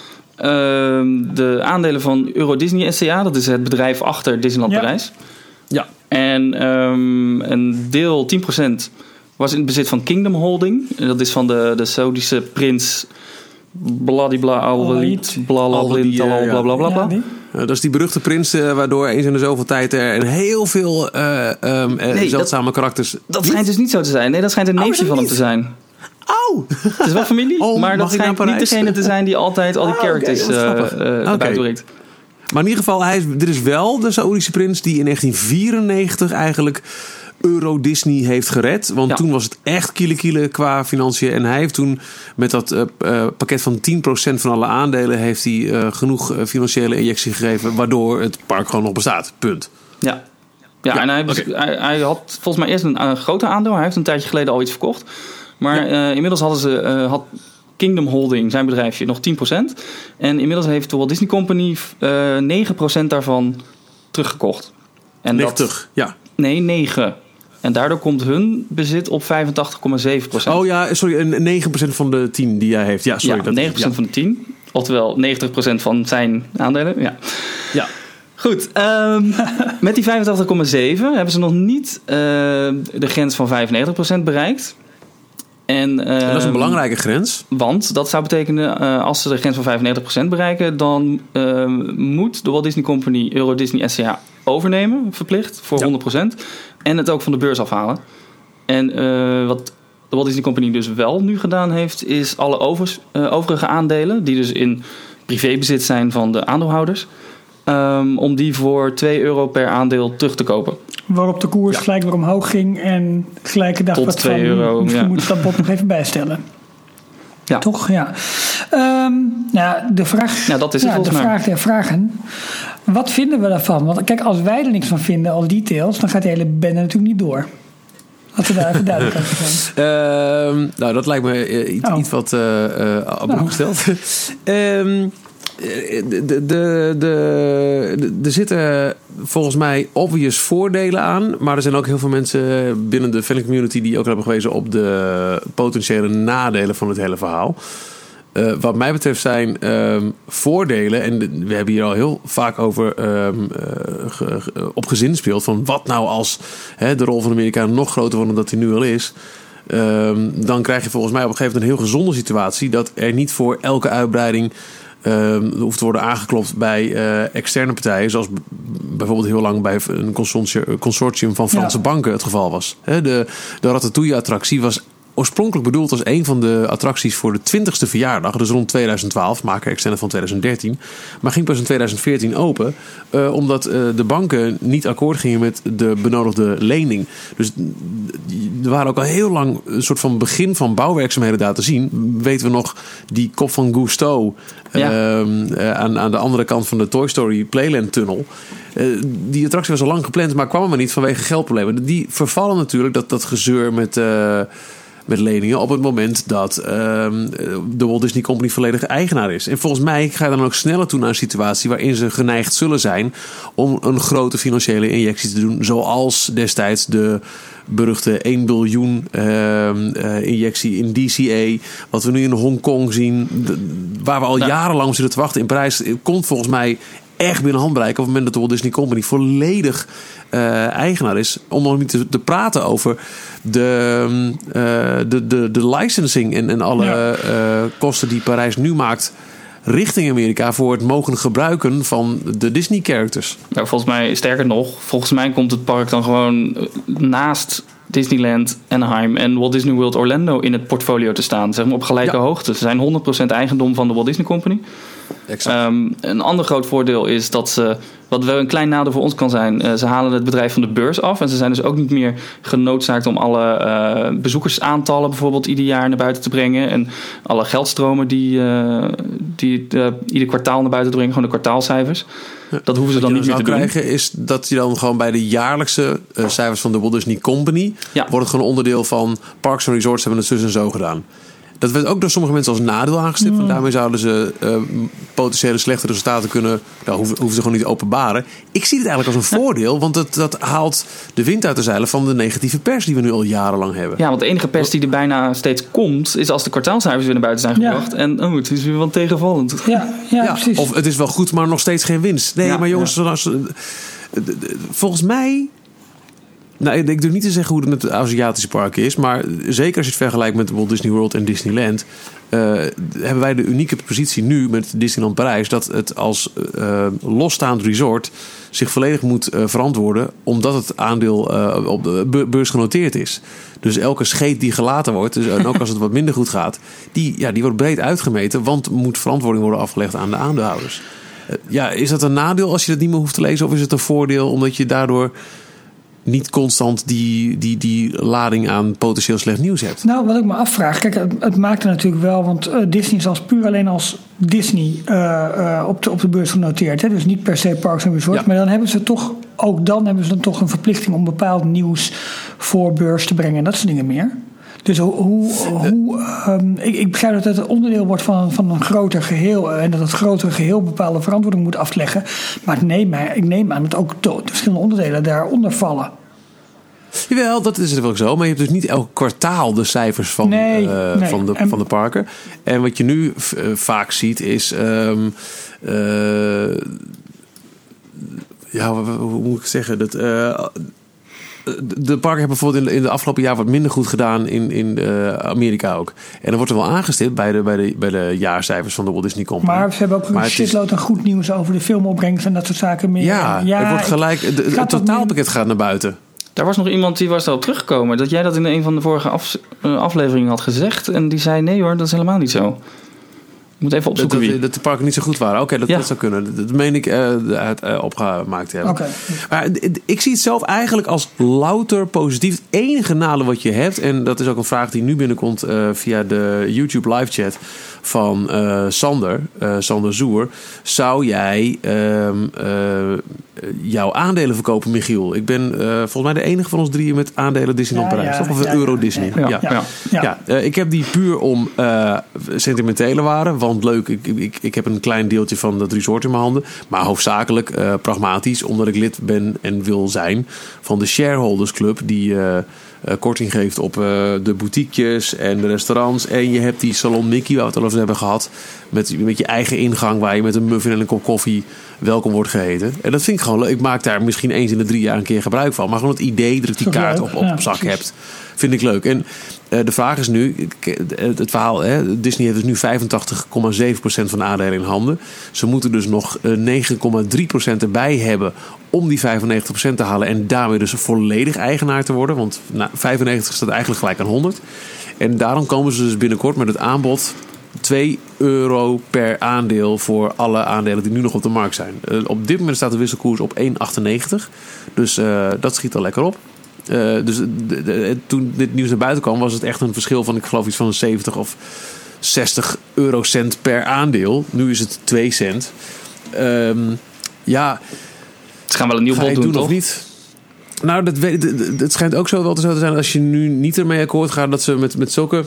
de aandelen van Euro Disney SCA. Dat is het bedrijf achter Disneyland Parijs. Ja. En een deel, 10%, was in het bezit van Kingdom Holding. Dat is van de Saoedische prins bladibla al-Walid, blablabla.
Dat is die beruchte prins waardoor eens in de zoveel tijd er heel veel zeldzame karakters...
Dat schijnt dus niet zo te zijn. Nee, dat schijnt een neefje van hem te zijn. Het is wel familie, maar dat schijnt niet degene te zijn die altijd al die characters erbij doorreekt.
Maar in ieder geval, dit is wel de Saoedische prins die in 1994 eigenlijk Euro Disney heeft gered. Want toen was het echt kiele qua financiën. En hij heeft toen met dat pakket van 10% van alle aandelen heeft hij genoeg financiële injectie gegeven, waardoor het park gewoon nog bestaat. Punt.
Ja, en hij had volgens mij eerst een groter aandeel. Hij heeft een tijdje geleden al iets verkocht. Maar inmiddels had Kingdom Holding, zijn bedrijfje, nog 10%. En inmiddels heeft de Walt Disney Company 9% daarvan teruggekocht. En
90,
Nee, 9. En daardoor komt hun bezit op 85,7%.
Oh ja, sorry, 9% van de 10 die hij heeft. Ja, sorry.
9% van de 10. Oftewel 90% van zijn aandelen. Ja. Goed, met die 85,7 hebben ze nog niet de grens van 95% bereikt. En,
dat is een belangrijke grens.
Want dat zou betekenen, als ze de grens van 95% bereiken, dan moet de Walt Disney Company Euro Disney SCA overnemen, verplicht, voor 100%. En het ook van de beurs afhalen. En wat de Walt Disney Company dus wel nu gedaan heeft, is alle overige aandelen, die dus in privébezit zijn van de aandeelhouders, om die voor €2 per aandeel terug te kopen.
Waarop de koers gelijk weer omhoog ging en gelijke dag
tot
wat van
€2.
Misschien moet je dat bod nog even bijstellen.
Ja.
Toch? Ja. De vraag,
dat is het volgens mij.
Vraag der vragen. Wat vinden we daarvan? Want kijk, als wij er niks van vinden, als details, dan gaat de hele bende natuurlijk niet door. Laten we daar even duidelijk over zijn.
Nou, dat lijkt me iets wat abrupt gesteld. Er zitten volgens mij obvious voordelen aan. Maar er zijn ook heel veel mensen binnen de fan community die ook hebben gewezen op de potentiële nadelen van het hele verhaal. Wat mij betreft zijn voordelen, en we hebben hier al heel vaak over op gezinspeeld, van wat nou als de rol van Amerika nog groter wordt dan dat hij nu al is. Dan krijg je volgens mij op een gegeven moment een heel gezonde situatie dat er niet voor elke uitbreiding hoeft te worden aangeklopt bij externe partijen, zoals bijvoorbeeld heel lang bij een consortium van Franse banken het geval was. De Ratatouille-attractie was oorspronkelijk bedoeld als een van de attracties voor de 20ste verjaardag, dus rond 2012, maken externe van 2013, maar ging pas in 2014 open, omdat de banken niet akkoord gingen met de benodigde lening. Dus er waren ook al heel lang een soort van begin van bouwwerkzaamheden daar te zien. Weten we nog die kop van Gusteau aan de andere kant van de Toy Story Playland tunnel. Die attractie was al lang gepland, maar kwam er maar niet vanwege geldproblemen. Die vervallen natuurlijk, dat gezeur met leningen op het moment dat de Walt Disney Company volledig eigenaar is. En volgens mij ga je dan ook sneller toe naar een situatie waarin ze geneigd zullen zijn om een grote financiële injectie te doen, zoals destijds de beruchte 1 biljoen injectie in DCA, wat we nu in Hongkong zien, waar we al jarenlang zitten te wachten in Parijs, komt volgens mij echt binnen handbereik op het moment dat de Walt Disney Company volledig eigenaar is. Om nog niet te praten over de licensing en alle kosten die Parijs nu maakt richting Amerika voor het mogen gebruiken van de Disney characters.
Nou, volgens mij, sterker nog, volgens mij komt het park dan gewoon naast Disneyland Anaheim en Walt Disney World Orlando in het portfolio te staan, zeg maar op gelijke hoogte. Ze zijn 100% eigendom van de Walt Disney Company. Een ander groot voordeel is dat ze, wat wel een klein nadeel voor ons kan zijn, ze halen het bedrijf van de beurs af en ze zijn dus ook niet meer genoodzaakt om alle bezoekersaantallen bijvoorbeeld ieder jaar naar buiten te brengen en alle geldstromen die ieder kwartaal naar buiten te brengen, gewoon de kwartaalcijfers. Dat hoeven ze dan niet meer te doen. Wat je
krijgen is dat je dan gewoon bij de jaarlijkse cijfers van de Walt Disney Company wordt het gewoon onderdeel van Parks and Resorts hebben het zus en zo gedaan. Dat werd ook door sommige mensen als nadeel aangestipt. En daarmee zouden ze potentiële slechte resultaten kunnen... Nou, hoeven ze gewoon niet te openbaren. Ik zie het eigenlijk als een voordeel. Want dat haalt de wind uit de zeilen van de negatieve pers... die we nu al jarenlang hebben.
Ja, want de enige pers die er bijna steeds komt... is als de kwartaalcijfers weer naar buiten zijn gebracht. En het is weer wat tegenvallend.
Ja, precies.
Of het is wel goed, maar nog steeds geen winst. Nee, maar jongens... Volgens mij... Nou, ik durf niet te zeggen hoe het Aziatische park is. Maar zeker als je het vergelijkt met Walt Disney World en Disneyland... hebben wij de unieke positie nu met Disneyland Parijs... dat het als losstaand resort zich volledig moet verantwoorden... omdat het aandeel op de beurs genoteerd is. Dus elke scheet die gelaten wordt... Dus, en ook als het wat minder goed gaat... die wordt breed uitgemeten... want moet verantwoording worden afgelegd aan de aandeelhouders. Is dat een nadeel als je dat niet meer hoeft te lezen... of is het een voordeel omdat je daardoor... niet constant die lading aan potentieel slecht nieuws hebt?
Nou, wat ik me afvraag... Kijk, het maakt er natuurlijk wel... want Disney is als puur alleen als Disney op de beurs genoteerd. Hè? Dus niet per se Parks and Resorts. Ja. Maar dan hebben ze toch... ook dan hebben ze dan toch een verplichting... om bepaald nieuws voor beurs te brengen. En dat soort dingen meer. Dus ik begrijp dat het een onderdeel wordt van een groter geheel... en dat het grotere geheel bepaalde verantwoording moet afleggen. Maar ik neem aan dat ook de verschillende onderdelen daaronder vallen.
Jawel, dat is het wel zo. Maar je hebt dus niet elk kwartaal de cijfers van de parken. En wat je nu vaak ziet is... hoe moet ik zeggen... dat de parken hebben bijvoorbeeld in de afgelopen jaar wat minder goed gedaan in Amerika ook. En dan wordt er wel aangestipt bij de jaarcijfers van de Walt Disney Company.
Maar ze hebben ook een shitload aan goed nieuws over de filmopbrengst en dat soort zaken meer.
Ja, het wordt gelijk. Het totaalpakket gaat naar buiten.
Daar was nog iemand die was daarop teruggekomen. Dat jij dat in een van de vorige afleveringen had gezegd. En die zei nee hoor, dat is helemaal niet zo. Je moet even opzoeken
dat de parken niet zo goed waren. Oké, dat zou kunnen. Dat meen ik opgemaakt hebben.
Okay.
Maar ik zie het zelf eigenlijk als louter positief. Het enige nadeel wat je hebt... en dat is ook een vraag die nu binnenkomt... via de YouTube live chat van Sander Zoer. Zou jij jouw aandelen verkopen, Michiel? Ik ben volgens mij de enige van ons drieën met aandelen Disneyland Parijs. Toch? Of Euro Disney. Ja. Ik heb die puur om sentimentele waarde. Want leuk, ik heb een klein deeltje van dat resort in mijn handen. Maar hoofdzakelijk pragmatisch. Omdat ik lid ben en wil zijn van de Shareholders Club. Die korting geeft op de boutiquejes en de restaurants. En je hebt die Salon Mickey, waar we het al over hebben gehad. Met je eigen ingang, waar je met een muffin en een kop koffie welkom wordt geheten. En dat vind ik gewoon leuk. Ik maak daar misschien eens in de 3 jaar een keer gebruik van. Maar gewoon het idee dat ik die kaart op zak heb, vind ik leuk. En de vraag is nu, het verhaal, Disney heeft dus nu 85,7% van de aandelen in handen. Ze moeten dus nog 9,3% erbij hebben om die 95% te halen en daarmee dus volledig eigenaar te worden. Want 95 staat eigenlijk gelijk aan 100. En daarom komen ze dus binnenkort met het aanbod €2 per aandeel voor alle aandelen die nu nog op de markt zijn. Op dit moment staat de wisselkoers op 1,98. Dus dat schiet al lekker op. Dus toen dit nieuws naar buiten kwam, was het echt een verschil van, ik geloof iets van 70 of 60 eurocent per aandeel. Nu is het 2 cent.
Ze gaan wel een nieuw bod doen, toch?
Of niet? Nou, het schijnt ook zo te zijn als je nu niet ermee akkoord gaat dat ze met zulke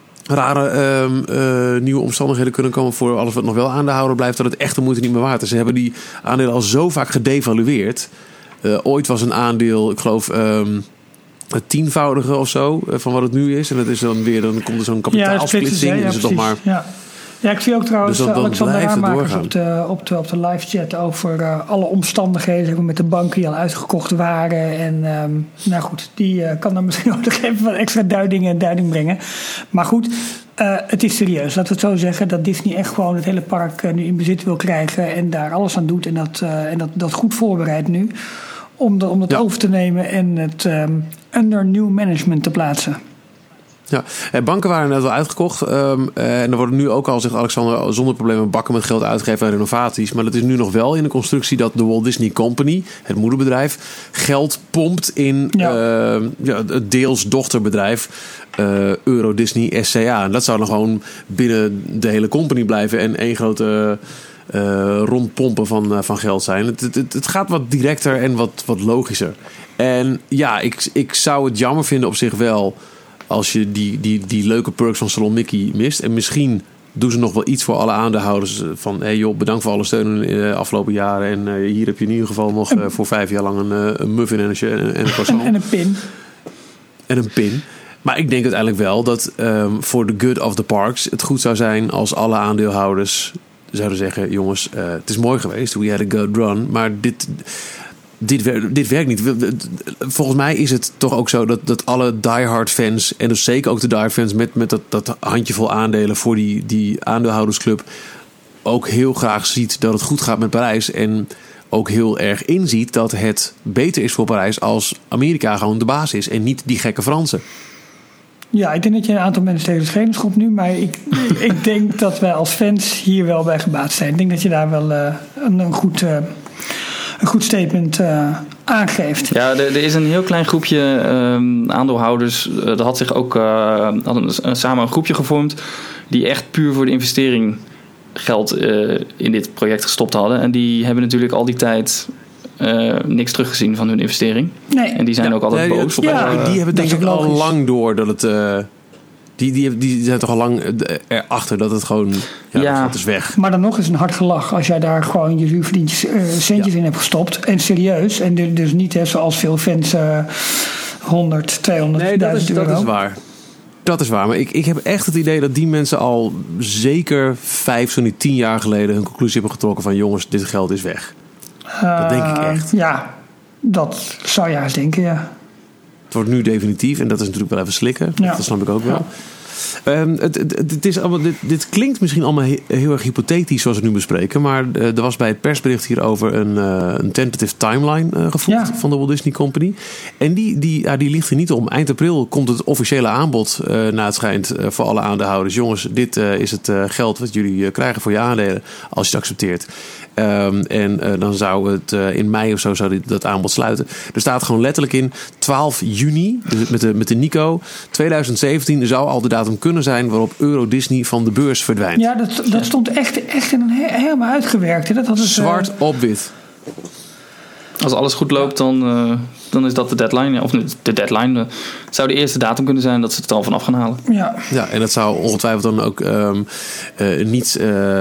rare nieuwe omstandigheden kunnen komen voor alles wat nog wel aandeelhouder blijft, dat het echt de moeite niet meer waard is. Ze hebben die aandelen al zo vaak gedevalueerd. Ooit was een aandeel, ik geloof, het 10-voudige of zo van wat het nu is. En dat is dan weer, dan komt er zo'n kapitaalsplitsing.
Ja,
dus toch maar.
Ja, ik zie ook trouwens
dus
Alexander Ramakers op de live chat over alle omstandigheden met de banken die al uitgekocht waren. En nou goed, die kan dan misschien ook nog even wat extra duiding brengen. Maar goed, het is serieus. Laten we het zo zeggen dat Disney echt gewoon het hele park nu in bezit wil krijgen en daar alles aan doet. En dat goed voorbereidt nu om dat over te nemen en het under new management te plaatsen.
Ja, banken waren net wel uitgekocht. En er worden nu ook al, zegt Alexander, zonder problemen bakken met geld uitgegeven aan renovaties. Maar dat is nu nog wel in de constructie dat de Walt Disney Company, het moederbedrijf, geld pompt in het deels dochterbedrijf Euro Disney SCA. En dat zou dan gewoon binnen de hele company blijven en één grote rondpompen van geld zijn. Het gaat wat directer en wat logischer. En ja, ik zou het jammer vinden op zich wel als je die leuke perks van Salon Mickey mist. En misschien doen ze nog wel iets voor alle aandeelhouders. Van, hey joh, bedankt voor alle steun in de afgelopen jaren. En hier heb je in ieder geval nog voor 5 jaar lang een muffin en een croissant.
En een pin.
En een pin. Maar ik denk uiteindelijk wel dat voor the good of the parks het goed zou zijn als alle aandeelhouders zouden zeggen, jongens, het is mooi geweest. We had a good run. Maar dit werkt niet. Volgens mij is het toch ook zo dat alle diehard fans, en dus zeker ook de diehard fans met dat handjevol aandelen voor die aandeelhoudersclub, ook heel graag ziet dat het goed gaat met Parijs. En ook heel erg inziet dat het beter is voor Parijs als Amerika gewoon de baas is en niet die gekke Fransen.
Ja, ik denk dat je een aantal mensen tegen de schenen schopt nu. Maar ik denk dat wij als fans hier wel bij gebaat zijn. Ik denk dat je daar wel een goed statement aangeeft.
Ja, er is een heel klein groepje aandeelhouders. Er had zich ook hadden samen een groepje gevormd die echt puur voor de investering geld in dit project gestopt hadden. En die hebben natuurlijk al die tijd niks teruggezien van hun investering.
Nee.
En die zijn ook altijd boos.
Die hebben denk ik al lang door dat het die zijn toch al lang erachter dat het gewoon dat is weg.
Maar dan nog eens een hard gelach als jij daar gewoon je zuurverdientjes centjes in hebt gestopt. En serieus. En dus niet zoals veel fans 100, 200,
nee, dat is waar. Dat is waar. Maar ik heb echt het idee dat die mensen al zeker 5, zo niet 10 jaar geleden hun conclusie hebben getrokken van jongens, dit geld is weg. Dat denk ik echt. Ja,
dat zou je eens denken, ja.
Het wordt nu definitief en dat is natuurlijk wel even slikken. Ja. Dat snap ik ook wel. Dit klinkt misschien allemaal heel erg hypothetisch zoals we het nu bespreken. Maar er was bij het persbericht hierover een tentative timeline gevoegd van de Walt Disney Company. En die ligt er niet om. Eind april komt het officiële aanbod na het schijnt voor alle aandeelhouders. Jongens, dit is het geld wat jullie krijgen voor je aandelen als je het accepteert. Dan zou het in mei of zo zou dat aanbod sluiten. Er staat gewoon letterlijk in 12 juni, dus met de Nico, 2017 zou al de datum kunnen zijn waarop Euro Disney van de beurs verdwijnt.
Ja, dat stond echt helemaal uitgewerkt. Hè? Dat had
zwart op wit.
Als alles goed loopt, dan is dat de deadline. Of de deadline. Het zou de eerste datum kunnen zijn dat ze het al vanaf gaan halen.
Ja, en dat zou ongetwijfeld dan ook niet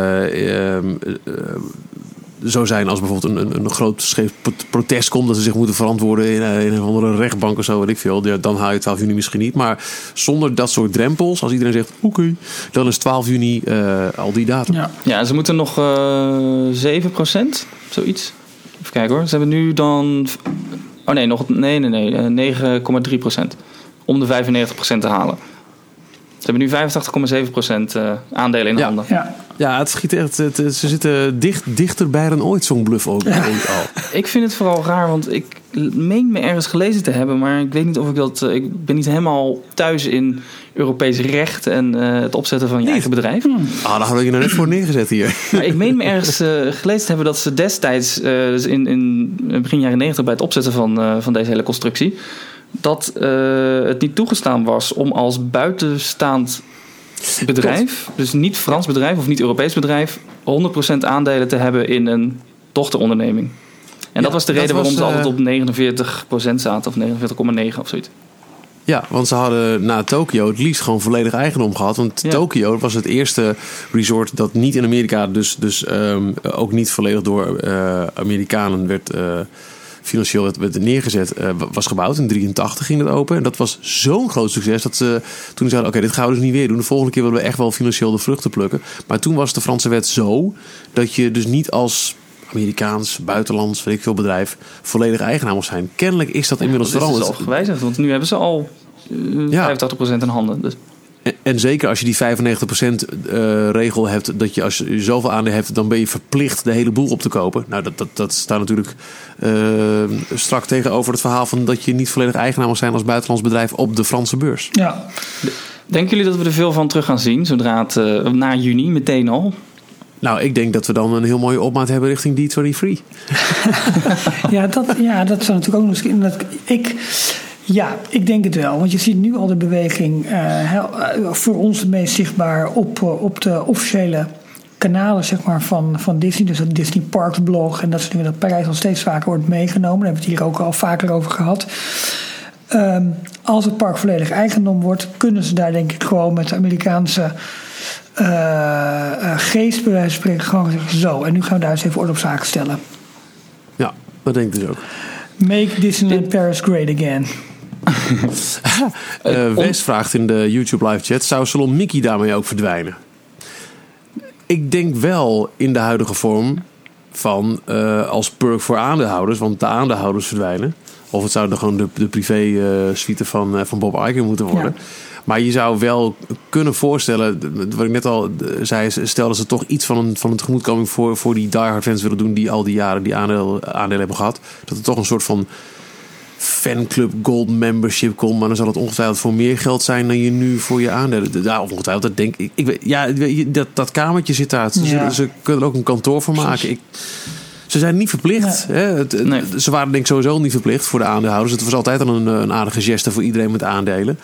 zo zijn als bijvoorbeeld een groot protest komt dat ze zich moeten verantwoorden in een andere rechtbank of zo, weet ik veel. Ja, dan haal je 12 juni misschien niet. Maar zonder dat soort drempels, als iedereen zegt oké, dan is 12 juni al die datum.
Ja, en ze moeten nog 7%, zoiets. Even kijken hoor. Ze hebben nu dan 9,3%. Om de 95% te halen. Ze hebben nu 85,7% aandelen in de handen.
Ja, het schiet echt. Ze zitten dichter bij dan ooit, zo'n bluff ook al.
Ik vind het vooral raar, want ik meen me ergens gelezen te hebben, maar ik weet niet of ik dat. Ik ben niet helemaal thuis in Europees recht en het opzetten van je eigen bedrijf.
Daar hadden we je nou net voor neergezet hier.
Maar ik meen me ergens gelezen te hebben dat ze destijds, dus in begin jaren 90, bij het opzetten van deze hele constructie, dat het niet toegestaan was om als buitenstaand bedrijf, dus niet Frans bedrijf of niet Europees bedrijf, 100% aandelen te hebben in een dochteronderneming. En dat was de reden waarom ze altijd op 49% zaten, of 49,9% of zoiets.
Ja, want ze hadden na Tokio het liefst gewoon volledig eigendom gehad. Want Tokio was het eerste resort dat niet in Amerika, dus ook niet volledig door Amerikanen werd financieel werd neergezet, was gebouwd. In 1983 ging het open. En dat was zo'n groot succes dat ze toen zeiden, oké, dit gaan we dus niet weer doen. De volgende keer willen we echt wel financieel de vruchten plukken. Maar toen was de Franse wet zo dat je dus niet als Amerikaans, buitenlands, weet ik veel bedrijf volledig eigenaar mocht zijn. Kennelijk is dat inmiddels veranderd.
Dat is dus al gewijzigd, want nu hebben ze al 85% in handen. Dus.
En zeker als je die 95% regel hebt, dat je als je zoveel aandelen hebt, dan ben je verplicht de hele boel op te kopen. Nou, dat staat natuurlijk strak tegenover het verhaal van dat je niet volledig eigenaar mag zijn als buitenlands bedrijf op de Franse beurs.
Ja.
Denken jullie dat we er veel van terug gaan zien, zodra het na juni meteen al?
Nou, ik denk dat we dan een heel mooie opmaat hebben richting D23.
Dat zou natuurlijk ook nog eens. Ik denk het wel. Want je ziet nu al de beweging voor ons het meest zichtbaar op de officiële kanalen zeg maar, van Disney. Dus het Disney Parks blog en dat soort dingen. Dat Parijs al steeds vaker wordt meegenomen. Daar hebben we het hier ook al vaker over gehad. Als het park volledig eigendom wordt, kunnen ze daar denk ik gewoon met de Amerikaanse geest bij wijze van spreken gewoon zeggen, zo, en nu gaan we daar eens even orde op zaken stellen.
Ja, dat denk ik dus ook.
Make Disneyland Paris great again.
Wes vraagt in de YouTube live chat, zou Salon Mickey daarmee ook verdwijnen? Ik denk wel in de huidige vorm van als perk voor aandeelhouders, want de aandeelhouders verdwijnen. Of het zou dan gewoon de privé suite van Bob Iger moeten worden. Ja. Maar je zou wel kunnen voorstellen, wat ik net al zei, stel dat ze toch iets van een tegemoetkoming voor die diehard fans willen doen die al die jaren die aandelen hebben gehad. Dat er toch een soort van fanclub gold membership komt, maar dan zal het ongetwijfeld voor meer geld zijn dan je nu voor je aandelen. Ja, ongetwijfeld, dat denk ik. Dat kamertje zit daar. Ze kunnen er ook een kantoor van maken. Ze zijn niet verplicht. Ja. Hè? Ze waren denk ik sowieso niet verplicht voor de aandeelhouders. Het was altijd al een aardige geste voor iedereen met aandelen.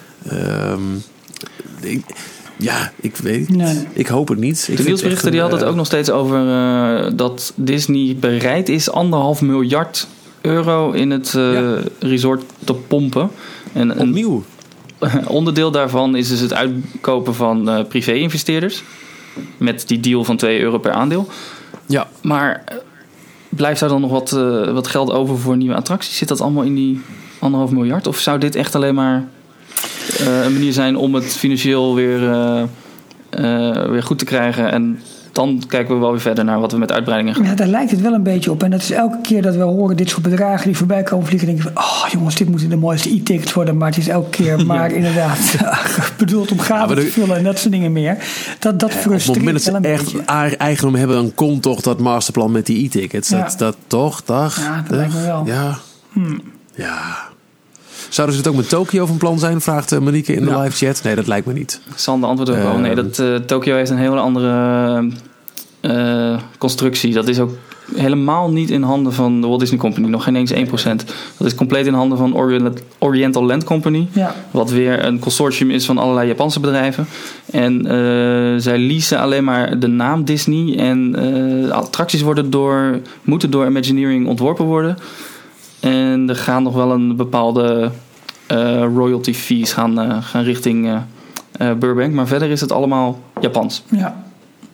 Ik weet het. Nee. Ik hoop het niet.
De nieuwsberichten die hadden het ook nog steeds over dat Disney bereid is €1,5 miljard in het resort te pompen. En
opnieuw.
Een onderdeel daarvan is dus het uitkopen van privé-investeerders. Met die deal van €2 per aandeel. Ja. Maar blijft daar dan nog wat geld over voor nieuwe attracties? Zit dat allemaal in die €1,5 miljard? Of zou dit echt alleen maar een manier zijn om het financieel weer goed te krijgen? En dan kijken we wel weer verder naar wat we met uitbreidingen gaan.
Ja, daar lijkt het wel een beetje op. En dat is elke keer dat we horen dit soort bedragen die voorbij komen vliegen, denken we, jongens, dit moeten de mooiste e-tickets worden. Maar het is elke keer maar inderdaad bedoeld om gaten te vullen en dat soort dingen meer. Dat frustreert
op het moment dat ze echt eigendom hebben, dan komt toch dat masterplan met die e-tickets. Ja. Dat toch? Ja,
dat lijkt me wel.
Ja. Ja. Zouden ze het ook met Tokio van plan zijn? Vraagt Marieke in de live chat. Nee, dat lijkt me niet.
Sander antwoordt ook wel. Nee, Tokio heeft een hele andere constructie. Dat is ook helemaal niet in handen van de Walt Disney Company. Nog geen eens 1%. Dat is compleet in handen van Oriental Land Company. Ja. Wat weer een consortium is van allerlei Japanse bedrijven. En zij leasen alleen maar de naam Disney. En attracties moeten door Imagineering ontworpen worden. En er gaan nog wel een bepaalde royalty fees gaan richting Burbank. Maar verder is het allemaal Japans.
Ja.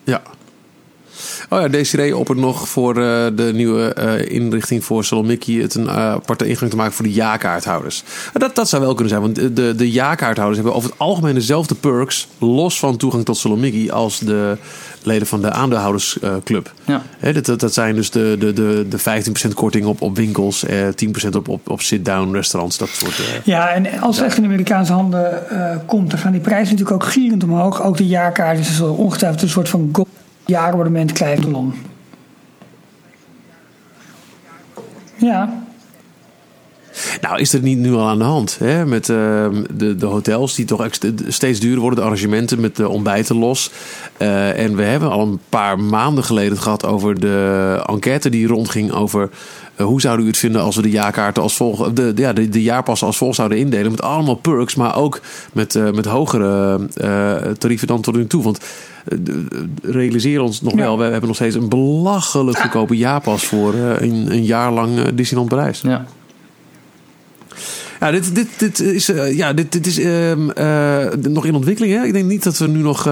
Oh ja, Desiree oppert nog voor de nieuwe inrichting voor Salon Mickey het een aparte ingang te maken voor de jaarkaarthouders. Dat zou wel kunnen zijn, want de jaarkaarthouders hebben over het algemeen dezelfde perks, los van toegang tot Salon Mickey, als de leden van de aandeelhoudersclub. Ja. Dat zijn dus de 15% korting op winkels, 10% op sit-down restaurants, dat soort.
Ja, en als het echt in Amerikaanse handen komt, dan gaan die prijzen natuurlijk ook gierend omhoog. Ook de jaarkaarten is ongetwijfeld een soort van jaarabonnement krijgen. Ja.
Nou, is er niet nu al aan de hand? Hè? Met de hotels die toch steeds duurder worden. De arrangementen met de ontbijten los. En we hebben al een paar maanden geleden gehad over de enquête die rondging over hoe zouden u het vinden als we de jaarkaarten als volgt, de jaarpassen als volgt zouden indelen. Met allemaal perks, maar ook met hogere tarieven dan tot nu toe. Want realiseren ons nog wel, we hebben nog steeds een belachelijk goedkope jaarpas voor een jaar lang Disneyland Parijs. Ja. Ja, dit is nog in ontwikkeling. Hè? Ik denk niet dat we nu nog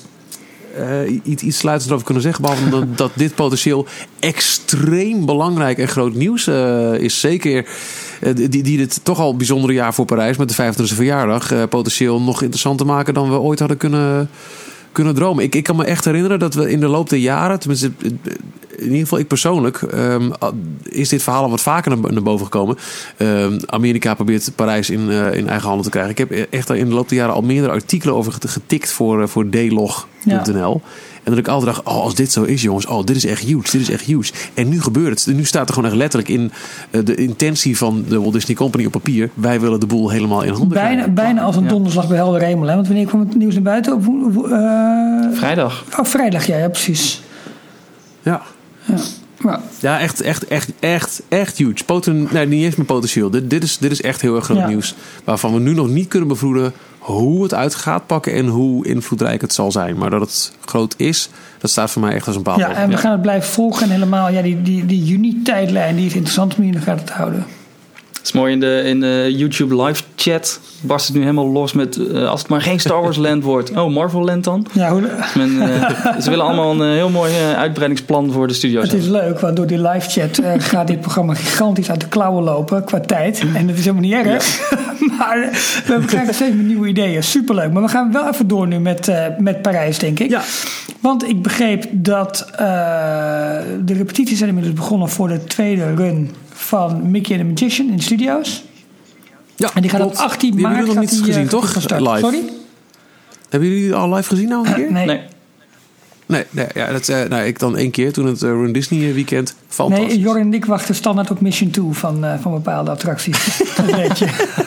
iets sluitends over kunnen zeggen. Behalve dat dit potentieel extreem belangrijk en groot nieuws is. Zeker die dit toch al bijzondere jaar voor Parijs met de 25e verjaardag potentieel nog interessanter maken dan we ooit hadden kunnen dromen. Ik kan me echt herinneren dat we in de loop der jaren, tenminste in ieder geval ik persoonlijk, is dit verhaal al wat vaker naar boven gekomen. Amerika probeert Parijs in eigen handen te krijgen. Ik heb echt in de loop der jaren al meerdere artikelen over getikt voor daylog.nl. En dat ik altijd dacht, als dit zo is, jongens, dit is echt huge. En nu gebeurt het. Nu staat er gewoon echt letterlijk in de intentie van de Walt Disney Company op papier. Wij willen de boel helemaal in handen krijgen. Bijna als een donderslag bij helder hemel. Hè? Want wanneer kwam het nieuws naar buiten?
Vrijdag.
Oh, vrijdag, ja, precies.
Ja. Ja, echt huge. Niet eens meer potentieel. Dit is echt heel erg groot nieuws. Waarvan we nu nog niet kunnen bevroeden hoe het uit gaat pakken en hoe invloedrijk het zal zijn. Maar dat het groot is, dat staat voor mij echt als een paal.
Ja, en we gaan het blijven volgen. En helemaal die juni-tijdlijn, die is interessant om in de gaten te houden.
Het is mooi in de YouTube live chat barst het nu helemaal los met als het maar geen Star Wars Land wordt. Oh, Marvel Land dan?
Ja,
ze willen allemaal een heel mooi uitbreidingsplan voor de studio's.
Het is leuk, want door die live chat gaat dit programma gigantisch uit de klauwen lopen qua tijd. En dat is helemaal niet erg. Ja. Maar we krijgen steeds meer nieuwe ideeën. Superleuk. Maar we gaan wel even door nu met Parijs, denk ik.
Ja.
Want ik begreep dat de repetities zijn inmiddels begonnen voor de tweede run van Mickey and the Magician in de studio's.
Ja,
en die gaat op 18 maart.
Hebben jullie nog niet gezien, toch? Live.
Sorry?
Hebben jullie al live gezien nou een keer?
Nee.
Nee, ja, ik dan 1 keer toen het Run Disney weekend. Fantastisch.
Nee, Jorn en ik wachten standaard op Mission 2 van bepaalde attracties. Dat weet je.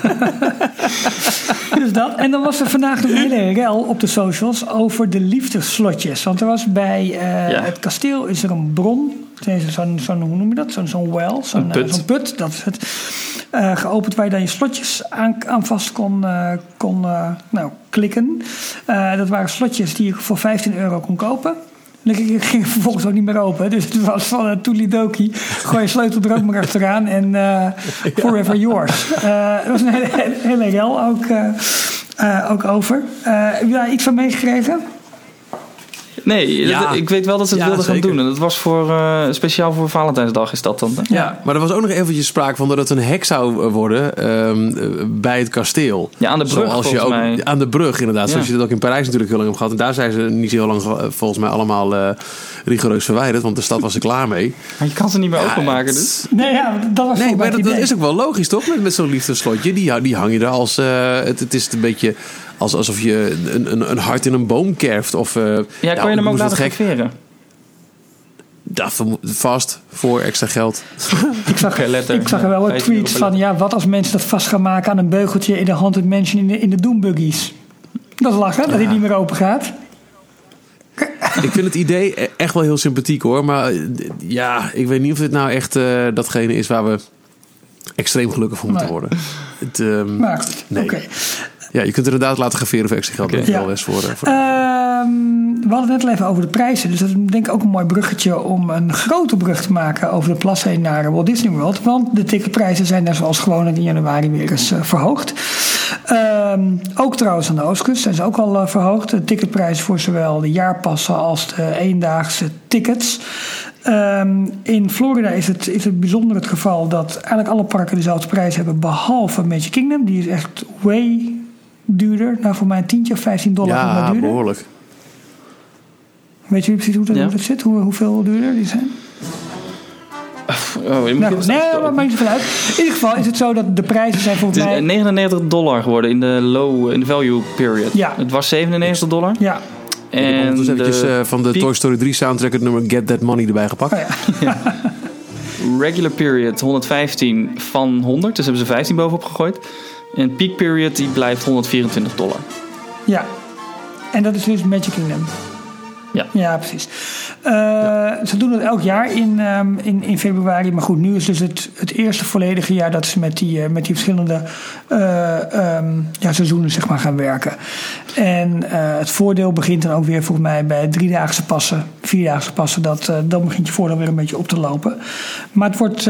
Dus dat. En dan was er vandaag nog een hele rel op de socials over de liefdesslotjes. Want er was bij het kasteel is er een bron. Zo'n hoe noem je dat? Zo'n well. Zo'n put. Dat is het. Geopend waar je dan je slotjes aan vast kon klikken. Dat waren slotjes die je voor €15 kon kopen. En die ging vervolgens ook niet meer open. Dus het was van toelidoki. Gooi je sleutel er ook maar achteraan. En forever yours. Dat was een hele rel ook over. Heb je daar iets van meegekregen?
Nee, ik weet wel dat ze het wilden gaan doen. En dat was speciaal voor Valentijnsdag is dat dan. Hè?
Ja, maar er was ook nog eventjes sprake van dat het een hek zou worden bij het kasteel.
Ja, aan de brug volgens mij.
Aan de brug inderdaad, zoals je dat ook in Parijs natuurlijk heel lang hebt gehad. En daar zijn ze niet zo heel lang volgens mij allemaal rigoureus verwijderd, want de stad was er klaar mee.
Maar je kan ze niet meer openmaken dus.
Nee, dat was
maar dat is ook wel logisch toch, met zo'n liefdesslotje. Die hang je er als, het is een beetje alsof je een hart in een boom kerft. Of,
kan je hem ook laten graveren?
Vast, voor extra geld.
Ik zag er wel wat tweets van, wat als mensen dat vast gaan maken aan een beugeltje in de Haunted Mansion in de Doombuggies. Dat is lachen, dat hij niet meer open gaat.
Ik vind het idee echt wel heel sympathiek hoor. Maar ik weet niet of dit nou echt datgene is waar we extreem gelukkig van moeten worden.
Maar goed,
nee.
Okay.
Ja, je kunt er inderdaad laten graveren voor extra geld. Wel eens voor
we hadden het net al even over de prijzen. Dus dat is denk ik ook een mooi bruggetje om een grote brug te maken over de plas heen naar Walt Disney World. Want de ticketprijzen zijn daar zoals gewoonlijk in januari weer eens verhoogd. Ook trouwens aan de Oostkust zijn ze ook al verhoogd. De ticketprijzen voor zowel de jaarpassen als de eendaagse tickets. In Florida is het bijzonder het geval dat eigenlijk alle parken dezelfde prijs hebben, behalve Magic Kingdom. Die is echt way duurder. Nou, voor mij $10 of $15 duurder.
Ja, behoorlijk.
Weet je precies hoe dat zit? Hoeveel duurder die zijn? Maar niet vanuit. In ieder geval is het zo dat de prijzen zijn volgens mij...
Het is $99 geworden in de value period. Ja. Het was $97. Ja.
En dus eventjes van de Toy Story 3 soundtrack het nummer Get That Money erbij gepakt.
Ja. Regular period 115 van 100. Dus hebben ze 15 bovenop gegooid. En peak period die blijft $124.
Ja. En dat is dus Magic Kingdom. Ja, precies. Ze doen het elk jaar in februari. Maar goed, nu is dus het eerste volledige jaar dat ze met die verschillende seizoenen zeg maar, gaan werken. En het voordeel begint dan ook weer volgens mij bij 3-daagse passen, 4-daagse passen. Dan begint je voordeel weer een beetje op te lopen. Maar het wordt...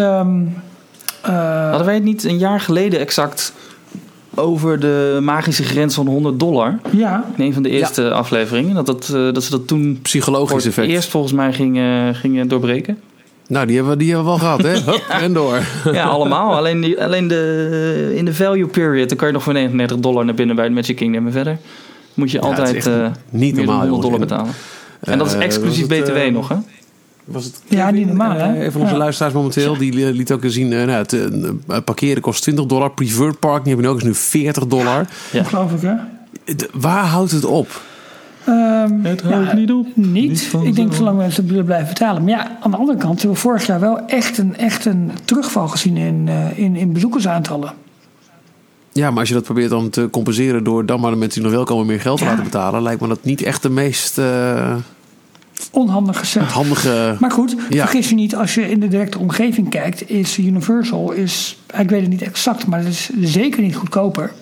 Hadden wij het niet een jaar geleden exact over de magische grens van $100.
Ja.
In een van de eerste afleveringen. Dat ze dat toen
psychologisch effect
eerst volgens mij gingen doorbreken.
Nou, die hebben we wel gehad, hè? Hup, en door.
Ja, allemaal. Alleen in de value period, dan kan je nog voor $99 naar binnen bij het Magic Kingdom. En verder moet je altijd
niet
meer
normaal,
dan $100 betalen. En dat is exclusief BTW nog, hè?
Was het
niet normaal, hè?
Een van onze luisteraars momenteel, die liet ook zien... het parkeren kost $20. Preferred parking hebben nu ook eens nu $40.
Ja. Geloof ik, hè?
Waar houdt het op?
Het houdt niet op.
Niet. Ik denk zolang mensen het blijven betalen. Maar ja, aan de andere kant hebben we vorig jaar wel echt een terugval gezien in bezoekersaantallen.
Ja, maar als je dat probeert dan te compenseren door dan maar de mensen die nog wel komen meer geld te laten betalen, lijkt me dat niet echt de meest...
onhandige set. Maar goed, vergis je niet, als je in de directe omgeving kijkt, is Universal, ik weet het niet exact, maar het is zeker niet goedkoper.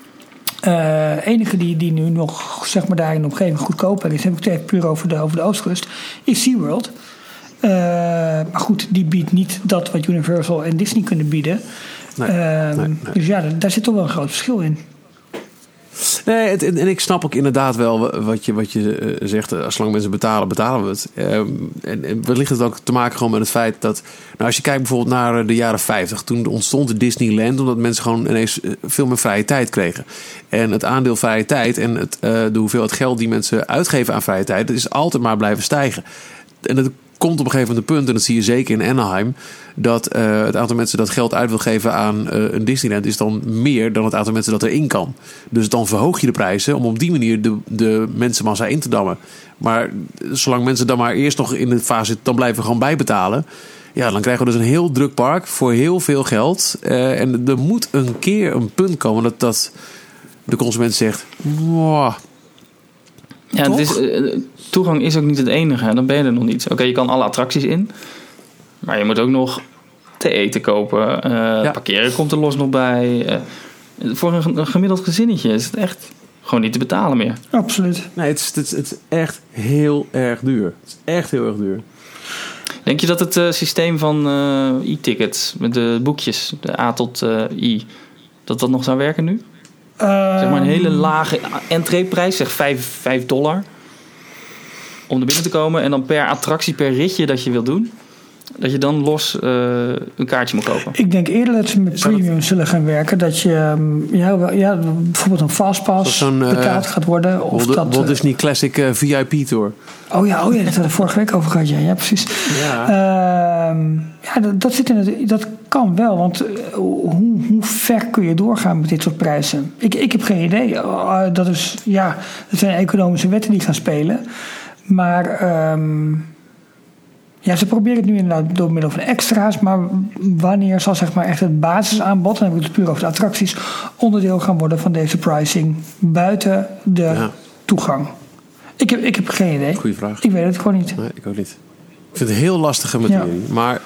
Enige die nu nog zeg maar daar in de omgeving goedkoper is, heb ik het even puur over de Oostkust, is SeaWorld. Maar goed, die biedt niet dat wat Universal en Disney kunnen bieden.
Nee.
Dus ja, daar zit toch wel een groot verschil in.
Nee, en ik snap ook inderdaad wel wat je zegt. Zolang mensen betalen, betalen we het. En wellicht het ook te maken gewoon met het feit dat... Nou, als je kijkt bijvoorbeeld naar de jaren 50... toen ontstond de Disneyland omdat mensen gewoon ineens veel meer vrije tijd kregen. En het aandeel vrije tijd en de hoeveelheid geld die mensen uitgeven aan vrije tijd... dat is altijd maar blijven stijgen. En dat komt op een gegeven moment een punt, en dat zie je zeker in Anaheim... dat het aantal mensen dat geld uit wil geven aan een Disneyland... is dan meer dan het aantal mensen dat erin kan. Dus dan verhoog je de prijzen om op die manier de mensenmassa in te dammen. Maar zolang mensen dan maar eerst nog in de fase zitten... dan blijven we gewoon bijbetalen. Ja, dan krijgen we dus een heel druk park voor heel veel geld. En er moet een keer een punt komen dat de consument zegt... Wow,
ja, toegang is ook niet het enige. Dan ben je er nog niet. Oké, je kan alle attracties in. Maar je moet ook nog te eten kopen. Parkeren komt er los nog bij. Voor een gemiddeld gezinnetje is het echt gewoon niet te betalen meer.
Absoluut.
Nee, het is echt heel erg duur. Het is echt heel erg duur.
Denk je dat het systeem van e-tickets met de boekjes, de A tot I, dat nog zou werken nu? Zeg maar een hele lage entreeprijs, zeg $5 om er binnen te komen. En dan per attractie, per ritje dat je wil doen, dat je dan los een kaartje moet kopen.
Ik denk eerder dat ze met premium zullen gaan werken. Dat je bijvoorbeeld een fastpass betaald gaat worden. Of
Walt Disney Classic VIP Tour.
Oh ja, dat hadden we vorige week over gehad. Ja, precies.
Ja.
Dat zit dat kan wel. Want hoe ver kun je doorgaan met dit soort prijzen? Ik heb geen idee. Dat zijn economische wetten die gaan spelen. Maar... ze proberen het nu inderdaad door middel van extra's. Maar wanneer zal zeg maar echt het basisaanbod... dan heb ik het puur over de attracties... onderdeel gaan worden van deze pricing... buiten de toegang? Ik heb geen idee.
Goeie vraag.
Ik weet het gewoon niet.
Nee, ik ook niet. Ik vind het een heel lastige materie. Ja. Maar...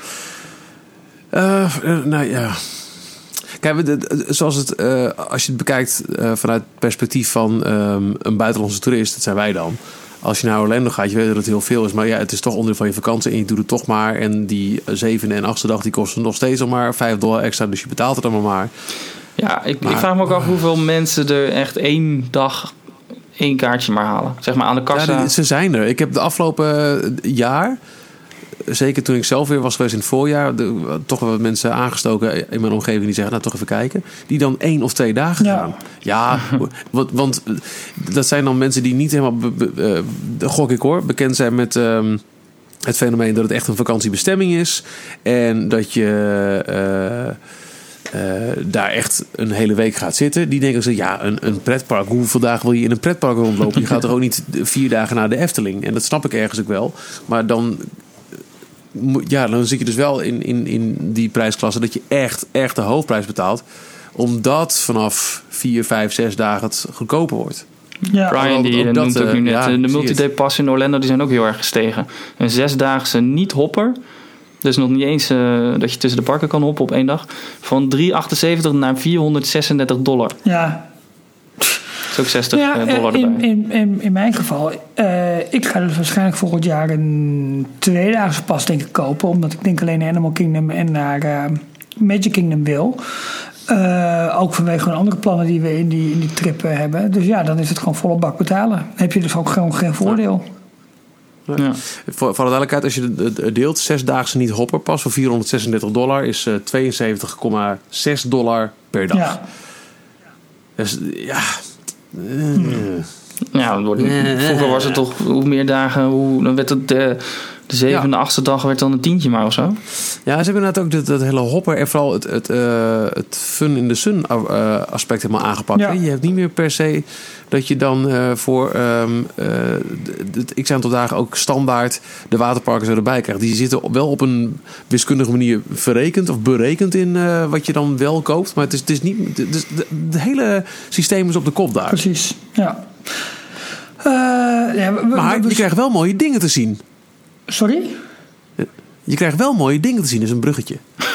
Kijk, zoals als je het bekijkt... vanuit het perspectief van een buitenlandse toerist... dat zijn wij dan... Als je naar Orlando gaat, je weet dat het heel veel is. Maar ja, het is toch onderdeel van je vakantie en je doet het toch maar. En die 7e en 8e dag die kosten nog steeds al maar $5 extra. Dus je betaalt het allemaal maar.
Ja, ik vraag me ook af hoeveel mensen er echt 1 dag 1 kaartje maar halen. Zeg maar aan de kassa.
Ja, ze zijn er. Ik heb de afgelopen jaar... Zeker toen ik zelf weer was geweest in het voorjaar... toch wel wat mensen aangestoken in mijn omgeving... die zeggen, nou toch even kijken. Die dan 1 of 2 dagen gaan. Ja, want dat zijn dan mensen die niet helemaal... gok ik hoor, bekend zijn met... het fenomeen dat het echt een vakantiebestemming is. En dat je... daar echt een hele week gaat zitten. Die denken ze, een pretpark. Hoeveel dagen wil je in een pretpark rondlopen? Je gaat toch ook niet 4 dagen naar de Efteling? En dat snap ik ergens ook wel. Maar dan zit je dus wel in die prijsklasse... dat je echt de hoofdprijs betaalt. Omdat vanaf 4, 5, 6 dagen het goedkoper wordt. Ja.
Brian die noemt ook nu net. De multi-day pass in Orlando die zijn ook heel erg gestegen. Een 6-daagse niet-hopper... Dus nog niet eens dat je tussen de parken kan hoppen op 1 dag. Van $378 naar $436.
Ja.
Dat is ook $60 erbij.
In mijn geval, ik ga dus waarschijnlijk volgend jaar een 2-daagse pas denk ik kopen. Omdat ik denk alleen naar Animal Kingdom en naar Magic Kingdom wil. Ook vanwege gewoon andere plannen die we in die trip hebben. Dus ja, dan is het gewoon volle bak betalen. Dan heb je dus ook gewoon geen voordeel.
Ja. Voor de duidelijkheid, als je het deelt, 6-daagse niet-hopperpas voor $436 is $72,6 per dag.
Ja.
Dus ja.
Vroeger was het toch hoe meer dagen, dan werd het de 7e, 8e dag werd dan een tientje maar of zo.
Ja, ze hebben inderdaad ook dat hele hopper en vooral het fun in the sun aspect helemaal aangepakt. Ja. Je hebt niet meer per se dat je dan voor het x aantal dagen ook standaard de waterparken zo erbij krijgt. Die zitten wel op een wiskundige manier verrekend of berekend in wat je dan wel koopt. Maar het is niet. Het hele systeem is op de kop daar.
Precies, ja.
Maar je krijgt wel mooie dingen te zien.
Sorry?
Je krijgt wel mooie dingen te zien, is een bruggetje.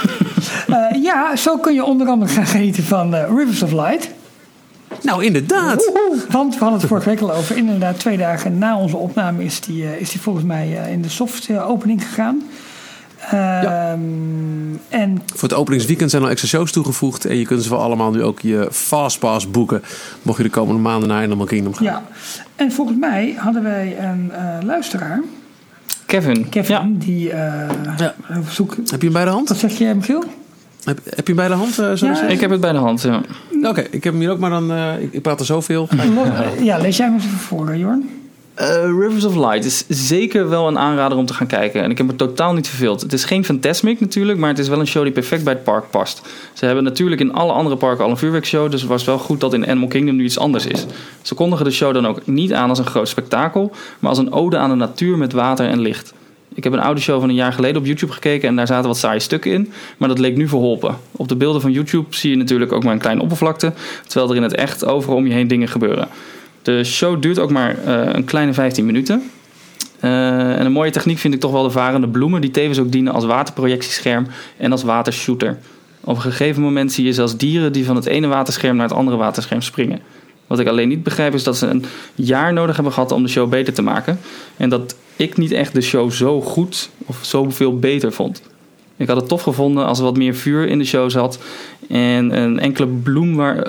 Zo kun je onder andere gaan genieten van Rivers of Light.
Nou, inderdaad.
Want we hadden het vorige week al over. Inderdaad, 2 dagen na onze opname is die volgens mij in de soft opening gegaan. En
voor het openingsweekend zijn al extra shows toegevoegd. En je kunt ze voor allemaal nu ook je Fastpass boeken. Mocht je de komende maanden naar Animal Kingdom gaan.
Ja, en volgens mij hadden wij een luisteraar.
Kevin.
Die op zoek...
Heb je hem bij de hand?
Wat zeg je, Michiel?
Heb je hem bij de hand?
Ik heb het bij de hand, ja.
Oké, ik heb hem hier ook, maar dan... ik praat er zoveel.
Ja, lees jij hem eens even voor, Jorn.
Rivers of Light is zeker wel een aanrader om te gaan kijken. En ik heb me totaal niet verveeld. Het is geen Fantasmic natuurlijk, maar het is wel een show die perfect bij het park past. Ze hebben natuurlijk in alle andere parken al een vuurwerkshow, dus het was wel goed dat in Animal Kingdom nu iets anders is. Ze kondigen de show dan ook niet aan als een groot spektakel, maar als een ode aan de natuur met water en licht. Ik heb een oude show van een jaar geleden op YouTube gekeken en daar zaten wat saaie stukken in, maar dat leek nu verholpen. Op de beelden van YouTube zie je natuurlijk ook maar een kleine oppervlakte, terwijl er in het echt overal om je heen dingen gebeuren. De show duurt ook maar een kleine 15 minuten. En een mooie techniek vind ik toch wel de varende bloemen, die tevens ook dienen als waterprojectiescherm en als watershooter. Op een gegeven moment zie je zelfs dieren die van het ene waterscherm naar het andere waterscherm springen. Wat ik alleen niet begrijp is dat ze een jaar nodig hebben gehad om de show beter te maken. En dat ik niet echt de show zo goed of zoveel beter vond. Ik had het tof gevonden als er wat meer vuur in de show zat. En een enkele bloem waar...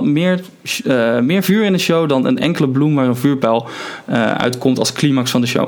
meer vuur in de show dan een enkele bloem waar een vuurpijl uitkomt als climax van de show.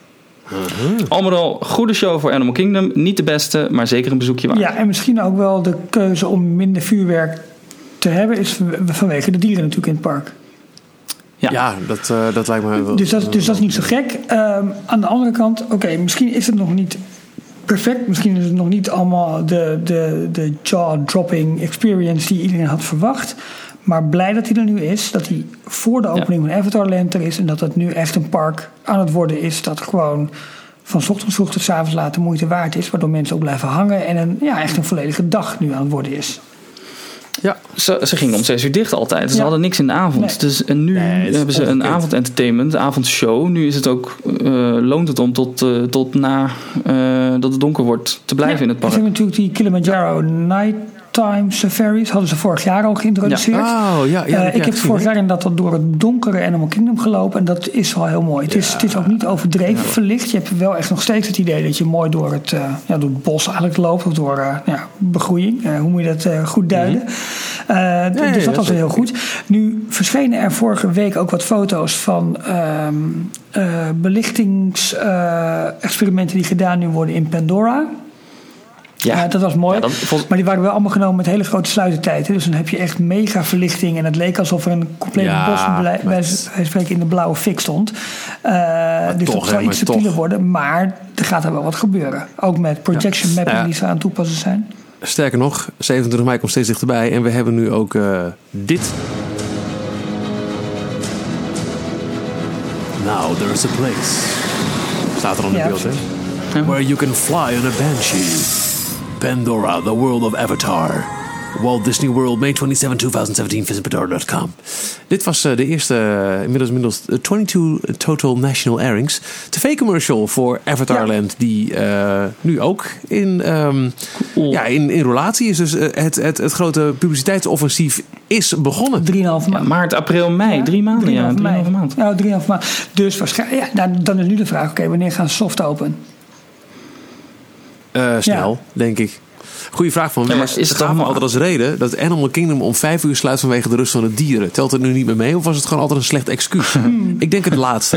Al met al, goede show voor Animal Kingdom. Niet de beste, maar zeker een bezoekje waard.
Ja, en misschien ook wel de keuze om minder vuurwerk te hebben is vanwege de dieren natuurlijk in het park.
Ja, dat lijkt me...
Dus dat is niet zo gek. Aan de andere kant, oké, misschien is het nog niet perfect. Misschien is het nog niet allemaal de jaw-dropping experience die iedereen had verwacht. Maar blij dat hij er nu is. Dat hij voor de opening van Avatarland er is. En dat het nu echt een park aan het worden is. Dat gewoon van 's ochtends vroeg tot 's avonds laat de moeite waard is. Waardoor mensen ook blijven hangen. En echt een volledige dag nu aan het worden is.
Ja, ze gingen om 6 uur dicht altijd. Ze hadden niks in de avond.
Nee.
Dus, en nu hebben ze een avondentertainment, avondshow. Nu is het ook, loont het om tot na dat het donker wordt te blijven in het park.
Ze hebben natuurlijk die Kilimanjaro Nighttime Safaris. Hadden ze vorig jaar al geïntroduceerd. Ik heb vorig jaar inderdaad door het donkere Animal Kingdom gelopen. En dat is wel heel mooi. Het is ook niet overdreven verlicht. Je hebt wel echt nog steeds het idee dat je mooi door het bos eigenlijk loopt. Of door begroeiing. Hoe moet je dat goed duiden? Dus dat was heel goed. Nu verschenen er vorige week ook wat foto's van belichtingsexperimenten die gedaan nu worden in Pandora. Ja, dat was mooi. Maar die waren wel allemaal genomen met hele grote sluitertijden. Dus dan heb je echt mega verlichting. En het leek alsof er een complete bos bij spreken in de blauwe fik stond. Dus dat zal iets subtieler worden. Maar er gaat er wel wat gebeuren. Ook met projection mapping die ze aan het toepassen zijn.
Sterker nog, 27 mei komt steeds dichterbij. En we hebben nu ook dit. Now there's a place. Staat er al in beeld, hè? Where you can fly on a banshee. Pandora, the world of Avatar. Walt Disney World, May 27, 2017. Visit Pandora.com. Dit was de eerste, inmiddels 22 total national airings. TV-commercial voor Avatarland. Die nu ook in relatie is. Dus het grote publiciteitsoffensief is begonnen.
3,5 maand.
Maart, april, mei. 3 maanden. 3,5 maand.
Ja, 3,5 maand. Dus waarschijnlijk, dan is nu de vraag, oké, wanneer gaan ze soft open?
Snel, denk ik. Goeie vraag van Wes.
Is het
allemaal altijd als reden dat Animal Kingdom om 5 uur sluit vanwege de rust van de dieren? Telt het nu niet meer mee of was het gewoon altijd een slecht excuus? Ik denk het laatste.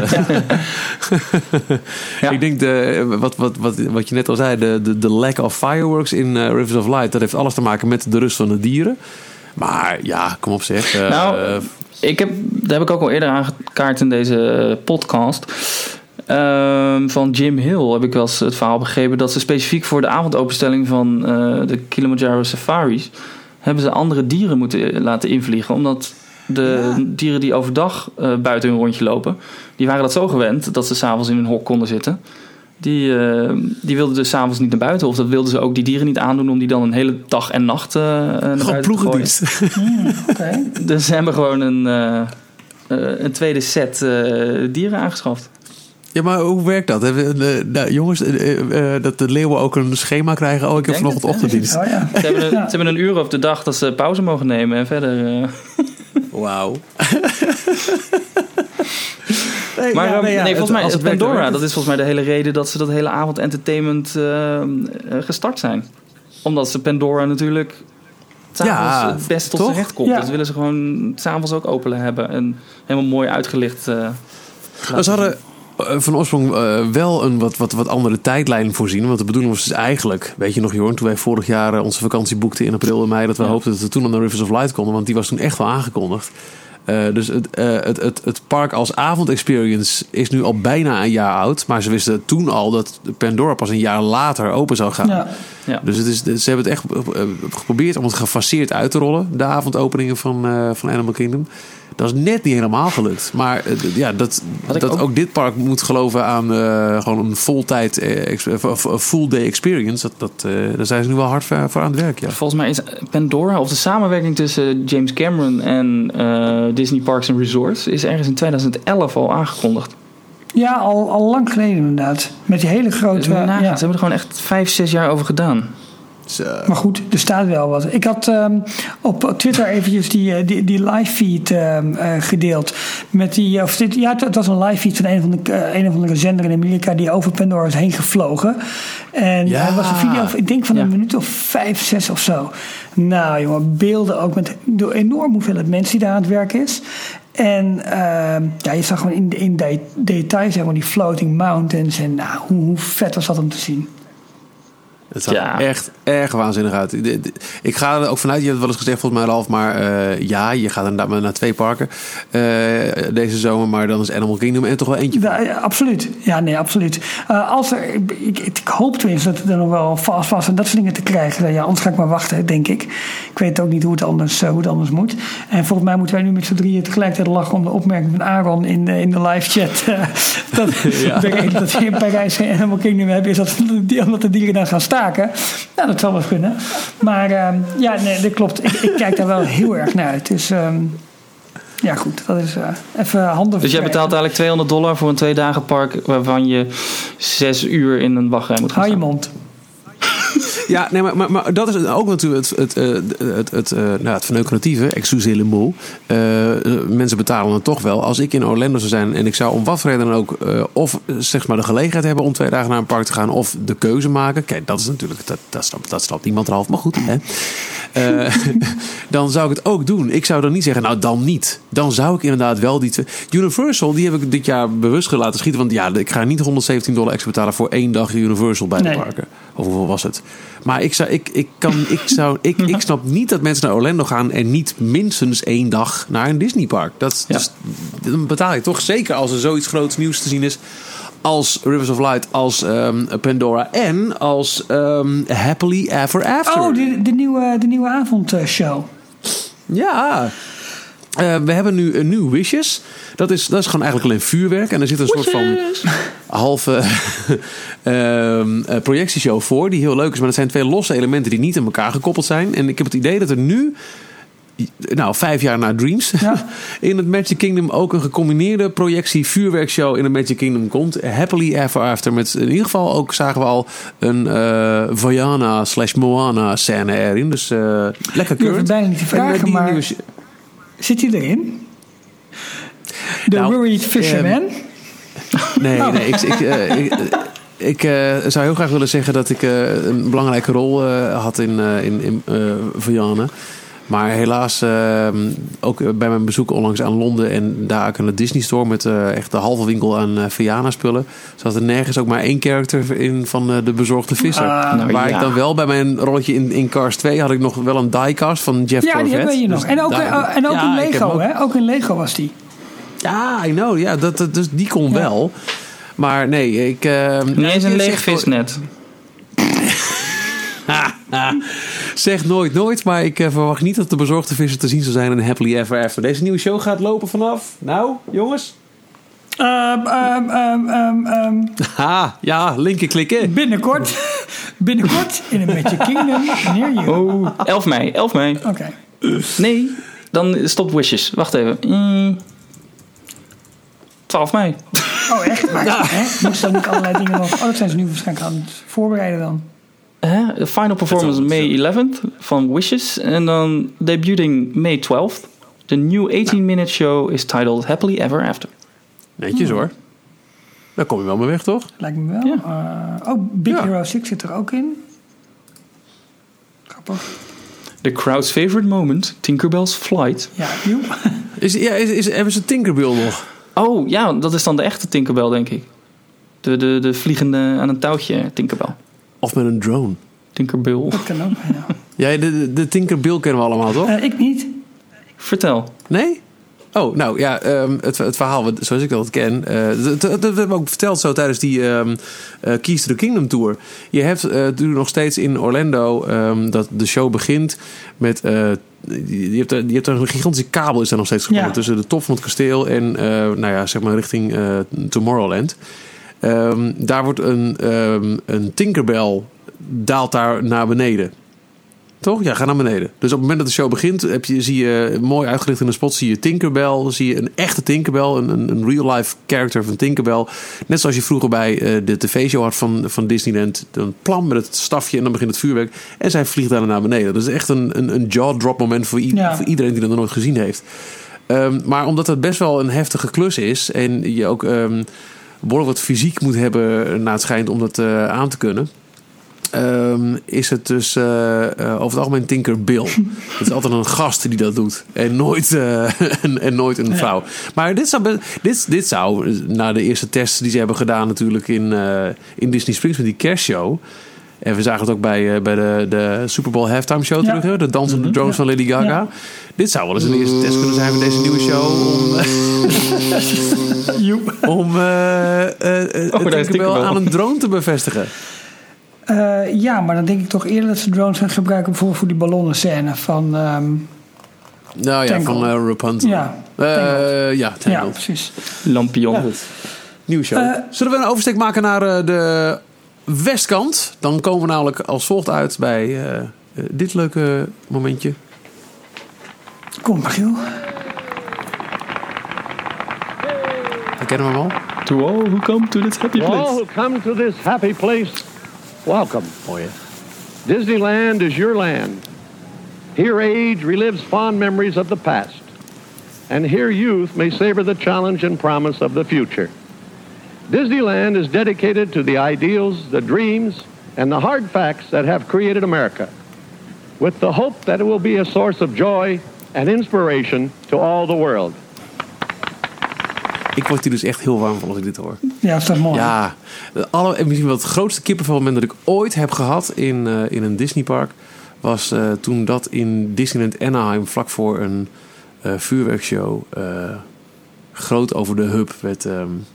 Ik denk wat je net al zei, de lack of fireworks in Rivers of Light, dat heeft alles te maken met de rust van de dieren. Maar ja, kom op zeg.
Daar heb ik ook al eerder aangekaart in deze podcast. Van Jim Hill heb ik wel eens het verhaal begrepen dat ze specifiek voor de avondopenstelling van de Kilimanjaro Safaris hebben ze andere dieren moeten laten invliegen, omdat de dieren die overdag buiten hun rondje lopen, die waren dat zo gewend dat ze 's avonds in hun hok konden zitten. Die wilden dus 's avonds niet naar buiten, of dat wilden ze ook die dieren niet aandoen om die dan een hele dag en nacht naar buiten te gooien.
Okay.
Dus ze hebben gewoon een tweede set dieren aangeschaft.
Ja, maar hoe werkt dat? Jongens, dat de leeuwen ook een schema krijgen. Oh, ik heb vanochtend ochtenddienst.
Oh, ja.
Ze hebben een uur op de dag dat ze pauze mogen nemen en verder.
Wauw.
volgens mij is Pandora. Dat is volgens mij de hele reden dat ze dat hele avond entertainment gestart zijn. Omdat ze Pandora natuurlijk s'avonds het best tot zijn recht komt. Ja. Dus willen ze gewoon s'avonds ook open hebben. En helemaal mooi uitgelicht.
Ze hadden van oorsprong wel een wat andere tijdlijn voorzien. Want de bedoeling was dus eigenlijk, weet je nog Jorn, toen wij vorig jaar onze vakantie boekten in april en mei, dat we hoopten dat we toen naar Rivers of Light konden. Want die was toen echt wel aangekondigd. Dus het park als avondexperience is nu al bijna een jaar oud. Maar ze wisten toen al dat Pandora pas een jaar later open zou gaan. Ja. Ja. Dus ze hebben het echt geprobeerd om het gefaseerd uit te rollen. De avondopeningen van Animal Kingdom. Dat is net niet helemaal gelukt. Maar dat ook dit park moet geloven aan gewoon een full day experience. Daar zijn ze nu wel hard voor aan het werk. Ja.
Volgens mij is Pandora, of de samenwerking tussen James Cameron en Disney Parks and Resorts, is ergens in 2011 al aangekondigd.
Ja, al lang geleden inderdaad. Met die hele grote...
Ze hebben er gewoon echt 5-6 jaar over gedaan.
Maar goed, er staat wel wat. Ik had op Twitter eventjes die live feed gedeeld. Met het was een live feed van een of andere zender in Amerika die over Pandora is heen gevlogen. En het was een video, ik denk van een minuut of 5, 6 of zo. Nou jongen, beelden ook met de enorm hoeveelheid mensen die daar aan het werk is. En je zag gewoon in detail zeg maar, die floating mountains. En hoe vet was dat om te zien.
Het zag echt erg waanzinnig uit. Ik ga er ook vanuit, je hebt het wel eens gezegd volgens mij Ralf, maar je gaat inderdaad maar naar 2 parken deze zomer, maar dan is Animal Kingdom en toch wel eentje.
Ja, absoluut. Ja, nee, absoluut. Ik hoop tenminste dat er nog wel vast en dat soort dingen te krijgen. Ja, anders ga ik maar wachten, denk ik. Ik weet ook niet hoe het anders moet. En volgens mij moeten wij nu met z'n drieën tegelijkertijd lachen om de opmerking van Aaron in de live chat. Dat de reden dat we in Parijs geen Animal Kingdom hebben, is omdat de dieren daar gaan staan. Nou, dat zal wel kunnen. Maar dat klopt. Ik kijk daar wel heel erg naar uit. Dus goed, dat is even handig.
Dus jij betaalt eigenlijk $200 voor een 2 dagen park waarvan je 6 uur in een wachtrij moet gaan staan.
Hou je mond.
Ja, nee, maar dat is ook natuurlijk het verneukeratieve, excusez le mot. Mensen betalen het toch wel. Als ik in Orlando zou zijn en ik zou om wat voor reden dan ook of zeg maar de gelegenheid hebben om 2 dagen naar een park te gaan of de keuze maken. Kijk, dat is natuurlijk, dat snapt niemand erhalve, maar goed. Hè? Dan zou ik het ook doen. Ik zou dan niet zeggen, nou dan niet. Dan zou ik inderdaad wel die 2... Universal, die heb ik dit jaar bewust laten schieten. Want ik ga niet $117 extra betalen voor 1 dag Universal bij de parken. Of hoeveel was het? Maar ik snap niet dat mensen naar Orlando gaan en niet minstens 1 dag naar een Disneypark. Dan betaal je toch, zeker als er zoiets groots nieuws te zien is als Rivers of Light, als Pandora en als Happily Ever After.
Oh, de nieuwe avondshow.
Ja. We hebben nu een nieuw Wishes. Dat is gewoon eigenlijk alleen vuurwerk. En er zit een soort van halve projectieshow voor. Die heel leuk is. Maar dat zijn 2 losse elementen die niet aan elkaar gekoppeld zijn. En ik heb het idee dat er nu, 5 jaar na Dreams, in het Magic Kingdom ook een gecombineerde projectie vuurwerkshow in het Magic Kingdom komt. Happily Ever After. Met in ieder geval ook zagen we al een Vaiana/Moana scène erin. Dus lekker current.
Ik hoef het bijna niet te vragen, maar zit hij erin? The Worried Fisherman?
Nee. Ik zou heel graag willen zeggen dat ik een belangrijke rol had in Vaiana. Maar helaas, ook bij mijn bezoek onlangs aan Londen en daar ook aan de Disney Store met echt de halve winkel aan Vaiana spullen, zat er nergens ook maar 1 character in van de bezorgde visser. Waar ik dan wel bij mijn rolletje in Cars 2 had ik nog wel een diecast van Jeff Corvette.
Ja, die hebben je nog. En ook in Lego, hè? Ook in Lego was die.
Ja, I know. Ja, dus die kon wel. Maar nee, ik...
nee, is een leeg visnet.
Zeg nooit, maar ik verwacht niet dat de bezorgde visser te zien zal zijn in Happily Ever After. Deze nieuwe show gaat lopen vanaf... Nou, jongens? Linker klikken.
Binnenkort in een Magic Kingdom near you.
Oh, 11 mei.
Oké.
Nee, dan stop Wishes. Wacht even. 12 mei.
Oh, echt? Maar moest dan niet allerlei dingen nog... dat zijn ze nu waarschijnlijk aan het voorbereiden dan.
De final performance May 11th van Wishes. En dan debuting May 12th. The new 18-minute show is titled Happily Ever After.
Netjes hoor. Daar kom je wel mee weg, toch?
Lijkt me wel.
Ja.
Big Hero 6 zit er ook in. Grappig.
The crowd's favorite moment, Tinkerbell's flight.
Ja, joep.
Hebben ze Tinkerbell nog?
Oh, ja, dat is dan de echte Tinkerbell, denk ik. De vliegende aan een touwtje Tinkerbell.
Of met een drone?
Tinkerbell.
Dat kan ook, ja.
Ja, de Tinkerbell kennen we allemaal, toch?
Ik niet.
Vertel.
Nee? Oh, nou ja, het verhaal zoals ik dat ken. Dat hebben we ook verteld zo tijdens die Keys to the Kingdom Tour. Je hebt natuurlijk nog steeds in Orlando dat de show begint met... Je hebt een gigantische kabel is daar nog steeds gespannen tussen de top van het kasteel en zeg maar richting Tomorrowland. Daar wordt een Tinkerbell daalt daar naar beneden. Toch? Ja, ga naar beneden. Dus op het moment dat de show begint, zie je mooi uitgelicht in een spot, zie je Tinkerbell, zie je een echte Tinkerbell, een real-life character van Tinkerbell. Net zoals je vroeger bij de tv-show had van Disneyland. Dan plam met het stafje en dan begint het vuurwerk. En zij vliegt daar naar beneden. Dat is echt een jaw-drop moment voor iedereen die dat nog nooit gezien heeft. Maar omdat het best wel een heftige klus is en je ook behoorlijk wat fysiek moet hebben naar het schijnt om dat aan te kunnen. Is het dus over het algemeen Tinkerbell. Het is altijd een gast die dat doet. En nooit een vrouw. Maar dit zou na de eerste tests die ze hebben gedaan natuurlijk in Disney Springs met die kerstshow. En we zagen het ook bij de Super Bowl halftime show terug. Hè? De dansende drones van Lady Gaga. Ja. Dit zou wel eens een eerste test kunnen zijn van deze nieuwe show. Om Tinkerbell aan een drone te bevestigen.
Ja, maar dan denk ik toch eerder dat ze drones gaan gebruiken bijvoorbeeld voor die ballonnenscène van
van Rapunzel.
Ja,
ja,
precies.
Lampion.
Ja, nieuwe show. Zullen we een oversteek maken naar de westkant? Dan komen we namelijk als volgt uit bij dit leuke momentje.
Kom, Michiel.
Herkennen we hem al?
To all who come to this happy place.
To all who come to this happy place, welcome.
Oh yeah.
Disneyland is your land. Here age relives fond memories of the past. And here youth may savor the challenge and promise of the future. Disneyland is dedicated to the ideals, the dreams, and the hard facts that have created America, with the hope that it will be a source of joy and inspiration to all the world.
Ik word hier dus echt heel warm van als ik dit hoor.
Ja, dat is toch mooi.
Ja, misschien wel het grootste kippenvelmoment dat ik ooit heb gehad in een Disneypark was toen dat in Disneyland Anaheim vlak voor een vuurwerkshow groot over de hub werd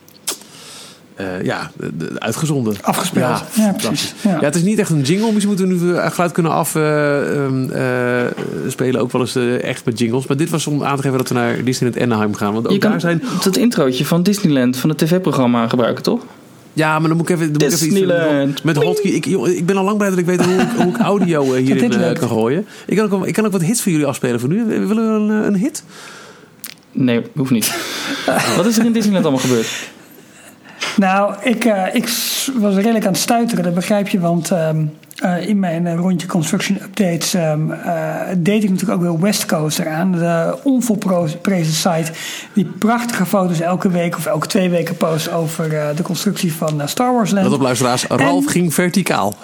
uitgezonden.
Afgespeeld. Ja, precies. Ja.
Ja, het is niet echt een jingle. Misschien moeten we nu geluid kunnen afspelen. Ook wel eens echt met jingles. Maar dit was om aan te geven dat we naar Disneyland Anaheim gaan. Want ook daar zijn...
Het introotje van Disneyland, van het tv-programma gebruiken, toch?
Ja, maar dan moet ik even
Disneyland.
Met hotkey. Ik ben al lang blij dat ik weet hoe ik audio hierin kan gooien. Ik kan ook wat hits voor jullie afspelen voor nu. Willen we een hit?
Nee, hoeft niet. Wat is er in Disneyland allemaal gebeurd?
Nou, ik was redelijk aan het stuiteren, dat begrijp je. Want in mijn rondje construction updates deed ik natuurlijk ook weer West Coast eraan. De onvolprezen site die prachtige foto's elke week of elke 2 weken post over de constructie van Star Wars Land.
Let op luisteraars, Ralf ging verticaal.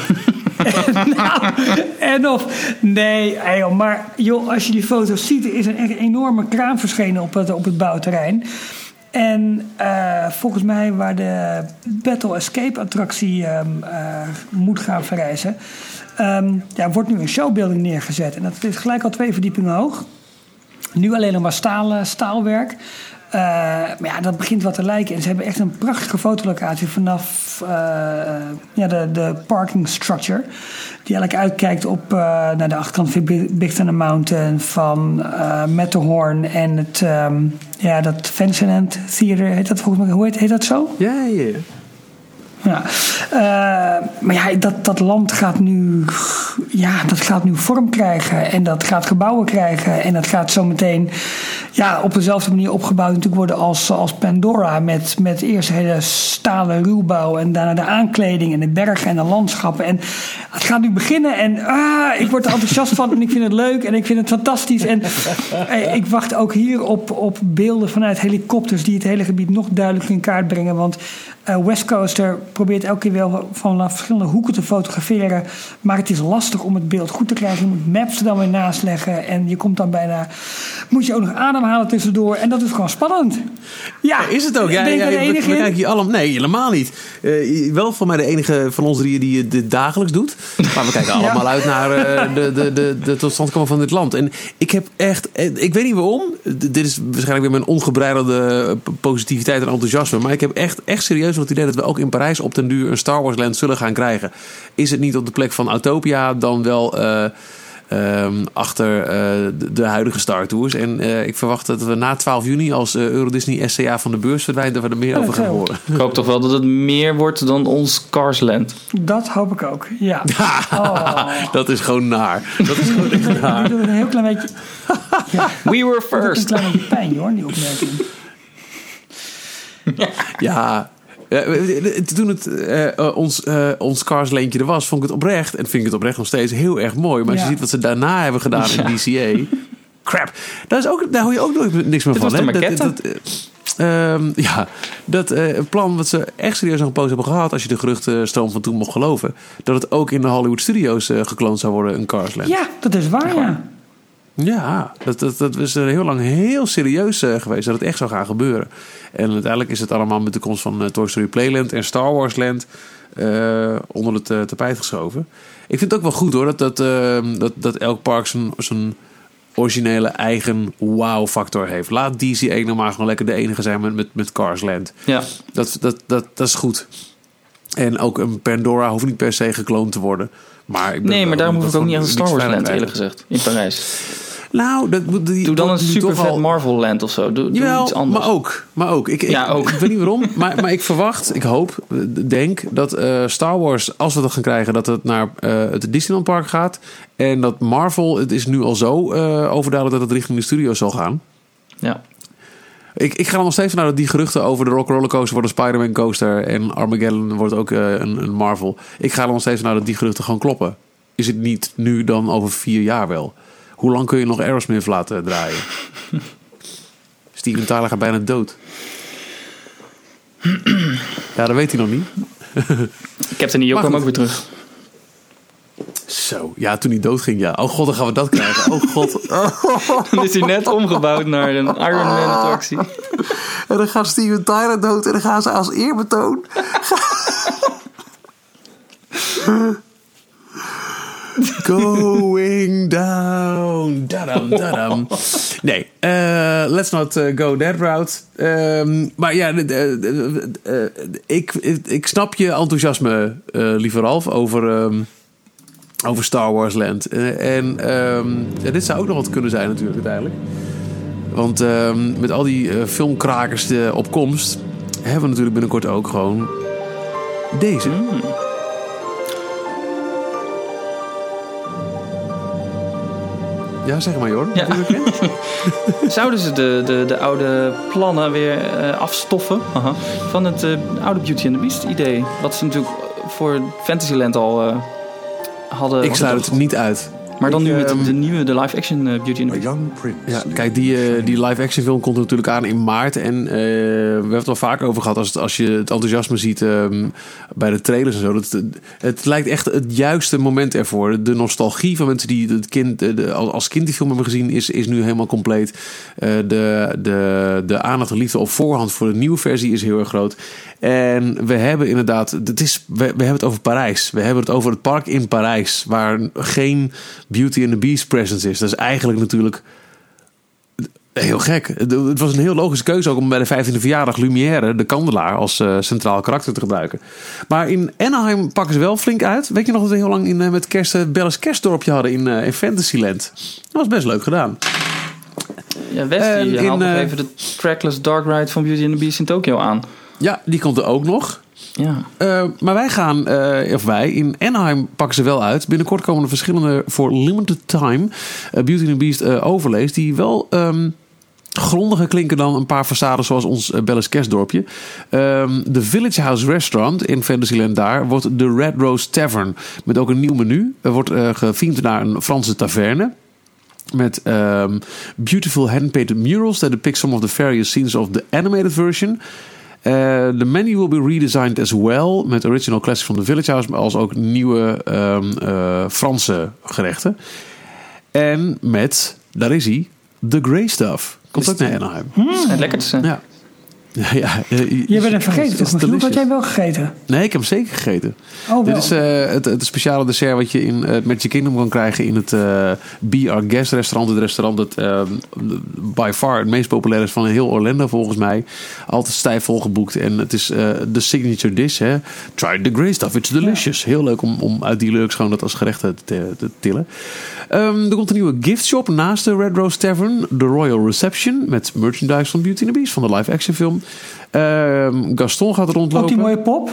Maar joh, als je die foto's ziet, er is een echt enorme kraan verschenen op het bouwterrein. En volgens mij waar de Battle Escape attractie moet gaan verrijzen, wordt nu een showbuilding neergezet. En dat is gelijk al 2 verdiepingen hoog. Nu alleen nog maar staalwerk. Maar ja, dat begint wat te lijken. En ze hebben echt een prachtige fotolocatie vanaf de parking structure. Die eigenlijk uitkijkt op naar de achterkant van Big Thunder Mountain, van Matterhorn en het dat Fantasyland Theater. Heet dat volgens mij? Hoe heet dat zo?
Ja.
Ja. Maar ja, dat land gaat nu vorm krijgen. En dat gaat gebouwen krijgen. En dat gaat zo meteen op dezelfde manier opgebouwd natuurlijk worden als Pandora. Met eerst hele stalen ruwbouw. En daarna de aankleding en de bergen en de landschappen. En het gaat nu beginnen. En ik word er enthousiast van. En ik vind het leuk. En ik vind het fantastisch. En ik wacht ook hier op beelden vanuit helikopters. Die het hele gebied nog duidelijker in kaart brengen. Want West Coaster probeert elke keer wel van verschillende hoeken te fotograferen. Maar het is lastig om het beeld goed te krijgen. Je moet maps er dan weer naast leggen. En je komt dan bijna... Moet je ook nog ademhalen tussendoor. En dat is gewoon spannend. Ja,
is het ook? We kijken hier allemaal... Nee, helemaal niet. Wel voor mij de enige van ons drieën die dit dagelijks doet. Maar we kijken allemaal uit naar de totstandkoming van dit land. En ik heb echt... Ik weet niet waarom. Dit is waarschijnlijk weer mijn ongebreidelde positiviteit en enthousiasme. Maar ik heb echt serieus het idee dat we ook in Parijs op den duur een Star Wars Land zullen gaan krijgen. Is het niet op de plek van Autopia, dan wel achter de huidige Star Tours. En ik verwacht dat we na 12 juni als Euro Disney SCA van de beurs verdwijnt, dat we er meer over gaan horen.
Ik hoop toch wel dat het meer wordt dan ons Cars Land.
Dat hoop ik ook, ja.
Dat is gewoon naar. Dat is gewoon echt naar.
Ik doe een heel klein beetje...
We were first.
Een klein beetje pijn, hoor, die opmerking.
Ja, toen het ons Cars-leentje er was, vond ik het oprecht, en vind ik het oprecht nog steeds heel erg mooi. Maar als je ziet wat ze daarna hebben gedaan in DCA, crap, daar hoor je ook nooit niks meer van.
Dat was de maquette.
Dat plan wat ze echt serieus aan gepost hebben gehad, als je de geruchtenstroom van toen mocht geloven, dat het ook in de Hollywood Studios gekloond zou worden, een Cars Land.
Ja, dat is waar, ja.
Ja, dat was heel lang heel serieus geweest dat het echt zou gaan gebeuren. En uiteindelijk is het allemaal met de komst van Toy Story Playland en Star Wars Land onder het tapijt geschoven. Ik vind het ook wel goed hoor, dat elk park zijn originele eigen wow-factor heeft. Laat DCA nou maar gewoon lekker de enige zijn met Cars Land.
Ja.
Dat is goed. En ook een Pandora hoeft niet per se gekloond te worden. Maar
maar daarom hoef ik ook niet aan de Star Wars Land, eerlijk gezegd. In Parijs.
Nou,
doe dan een super vet Marvel Land of zo. Doe iets anders.
Maar ook. Ik weet niet waarom. maar ik verwacht, ik hoop, denk dat Star Wars, als we dat gaan krijgen, dat het naar het Disneyland Park gaat. En dat Marvel, het is nu al zo overduidelijk dat het richting de studio zal gaan.
Ja.
Ik ga er nog steeds vanuit dat die geruchten over de Rock Roller Coaster wordt een Spider-Man coaster en Armageddon wordt ook een Marvel. Ik ga er nog steeds vanuit dat die geruchten gewoon kloppen. Is het niet nu dan over 4 jaar wel? Hoe lang kun je nog Aerosmith laten draaien? Steven Tyler gaat bijna dood. Ja, dat weet hij nog niet.
Captain EO kwam ook weer terug.
Zo, ja, toen hij doodging, ja. Oh god, dan gaan we dat krijgen. Oh god.
Dan is hij net omgebouwd naar een Iron Man attractie.
En dan gaat Steven Tyler dood en dan gaan ze als eerbetoon... Going down. Dadam, dadam. Nee, let's not go that route. Maar ja, ik snap je enthousiasme, lieve Ralf, over Star Wars Land. Dit zou ook nog wat kunnen zijn natuurlijk uiteindelijk. Want met al die filmkrakers op komst hebben we natuurlijk binnenkort ook gewoon deze. Ja, zeg maar, Jordan.
Ja. Zouden ze de oude plannen weer afstoffen van het oude Beauty and the Beast idee? Wat ze natuurlijk voor Fantasyland al hadden.
Ik sluit het niet uit.
Maar dan nu met de live-action Beauty and the Beast.
Ja, kijk, die live-action film komt er natuurlijk aan in maart. En we hebben het al vaker over gehad. Als je het enthousiasme ziet bij de trailers en zo. Het lijkt echt het juiste moment ervoor. De nostalgie van mensen die als kind die film hebben gezien is nu helemaal compleet. De aandacht en liefde op voorhand voor de nieuwe versie is heel erg groot. En we hebben inderdaad... we hebben het over Parijs. We hebben het over het park in Parijs. Waar geen Beauty and the Beast presence is. Dat is eigenlijk natuurlijk heel gek. Het was een heel logische keuze ook om bij de 15e verjaardag Lumière, de kandelaar, als centraal karakter te gebruiken. Maar in Anaheim pakken ze wel flink uit. Weet je nog dat we heel lang met kerst Belle's Kerstdorpje hadden in Fantasyland? Dat was best leuk gedaan.
Ja, West die haalt nog even de trackless dark ride van Beauty and the Beast in Tokyo aan.
Ja, die komt er ook nog.
Ja.
Maar wij gaan, in Anaheim pakken ze wel uit. Binnenkort komen er verschillende voor limited time Beauty and the Beast overlays die wel grondiger klinken dan een paar façades zoals ons Bellis kerstdorpje. De Village House Restaurant in Fantasyland daar wordt de Red Rose Tavern met ook een nieuw menu. Er wordt gethemed naar een Franse taverne. Met beautiful hand-painted murals that depict some of the various scenes of the animated version. The menu will be redesigned as well. Met original classics van The Village House. Maar als ook nieuwe Franse gerechten. En met, daar is hij, The Grey Stuff. Komt ook naar Anaheim.
Het lekker te zijn.
Ja.
Je bent het vergeten toch? Misschien had jij wel gegeten?
Nee, ik heb hem zeker gegeten.
Oh,
dit is het speciale dessert wat je in het Magic Kingdom kan krijgen in het Be Our Guest restaurant. Het restaurant dat by far het meest populair is van heel Orlando volgens mij. Altijd stijf volgeboekt. En het is de signature dish. Hè. Try the Grey Stuff, it's delicious. Ja. Heel leuk om uit die lurks gewoon dat als gerecht te tillen. Er komt een nieuwe gift shop naast de Red Rose Tavern. The Royal Reception met merchandise van Beauty and the Beast van de live action film. Gaston gaat rondlopen.
Ook die mooie pop?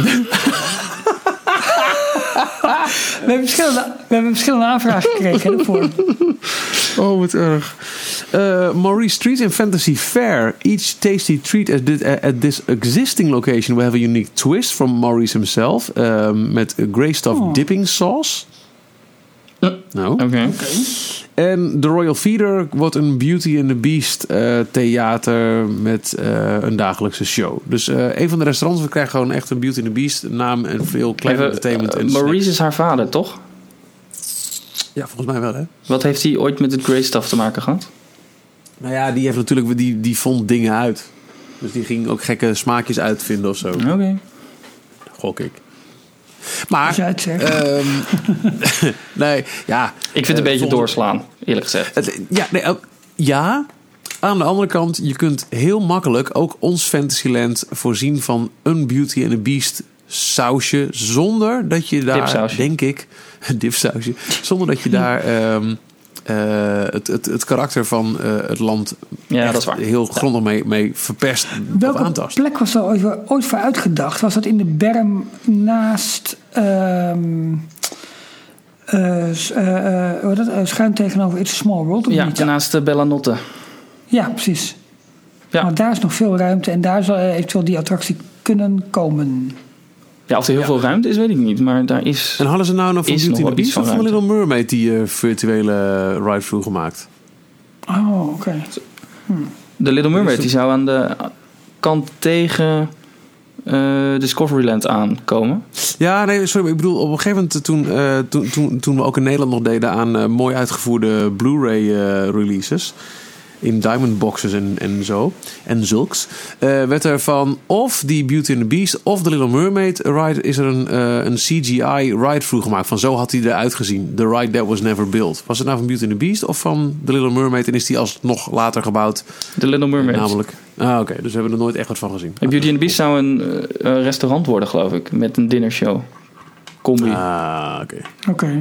We hebben verschillende aanvragen gekregen daarvoor.
Oh, wat erg. Maurice Treat in Fantasy Fair. Each tasty treat at this existing location will have a unique twist from Maurice himself. Met Grey Stuff dipping sauce. Nou.
Oké.
En de Royal Feeder wordt een Beauty and the Beast theater met een dagelijkse show. Dus een van de restaurants, we krijgen gewoon echt een Beauty and the Beast naam en veel klein entertainment. En
Maurice is haar vader, toch?
Ja, volgens mij wel, hè?
Wat heeft hij ooit met het Grey Stuff te maken gehad?
Nou ja, die heeft natuurlijk die vond dingen uit. Dus die ging ook gekke smaakjes uitvinden of zo.
Oké.
Gok ik. Maar
als je het zegt.
nee, ja.
Ik vind het een beetje doorslaan, eerlijk gezegd.
Ja. Aan de andere kant, je kunt heel makkelijk ook ons Fantasyland voorzien van een Beauty and the Beast sausje, zonder dat je daar,
dipsausje.
Denk ik, dipsausje, zonder dat je daar het karakter van het land
dat is waar.
heel grondig mee verpest of
Welke
aantast.
plek was er ooit voor uitgedacht? Was dat in de berm naast schuin tegenover It's a Small World? Of niet?
Naast Bella Notte.
Ja, precies.
Ja.
Want daar is nog veel ruimte en daar zal eventueel die attractie kunnen komen.
Ja, of er heel veel ruimte is, weet ik niet. Maar daar is.
En hadden ze nou nog van
is
Beauty
nog
and the
wel
Beast
iets
of
van
van Little Mermaid die virtuele ride-through gemaakt?
Oh, oké.
De Little Mermaid die zou aan de kant tegen Discoveryland aankomen.
Ja, nee, sorry. Ik bedoel, op een gegeven moment toen we ook in Nederland nog deden aan mooi uitgevoerde Blu-ray releases. In diamond boxes en zo. En zulks. Werd er van of die Beauty and the Beast of de Little Mermaid ride is er een CGI ride-through gemaakt. Van zo had hij eruit gezien. The ride that was never built. Was het nou van Beauty and the Beast of van de Little Mermaid? En is die alsnog later gebouwd?
De Little Mermaid.
Namelijk. Oké. Dus we hebben er nooit echt wat van gezien.
Beauty and the Beast zou een restaurant worden, geloof ik. Met een dinnershow. Combi.
Oké.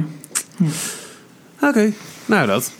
Oké. Nou, dat.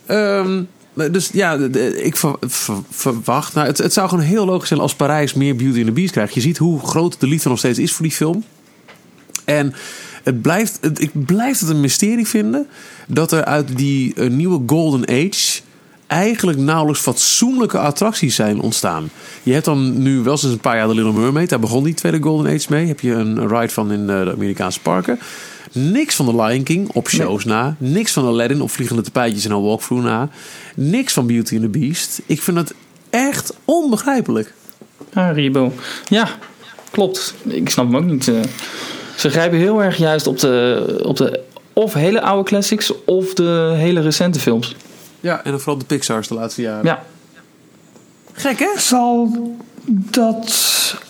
Dus ja, ik verwacht. Nou, het zou gewoon heel logisch zijn als Parijs meer Beauty and the Beast krijgt. Je ziet hoe groot de liefde nog steeds is voor die film. En ik blijf het een mysterie vinden dat er uit die nieuwe Golden Age eigenlijk nauwelijks fatsoenlijke attracties zijn ontstaan. Je hebt dan nu wel sinds een paar jaar de Little Mermaid. Daar begon die tweede Golden Age mee. Heb je een ride van in de Amerikaanse parken. Niks van de Lion King op shows na. Niks van Aladdin op vliegende tapijtjes en een walkthrough na. Niks van Beauty and the Beast. Ik vind het echt onbegrijpelijk.
Haribo. Ja, klopt. Ik snap hem ook niet. Ze grijpen heel erg juist op de of hele oude classics of de hele recente films.
Ja, en dan vooral de Pixar's de laatste jaren.
Ja.
Gek, hè?
Zal dat...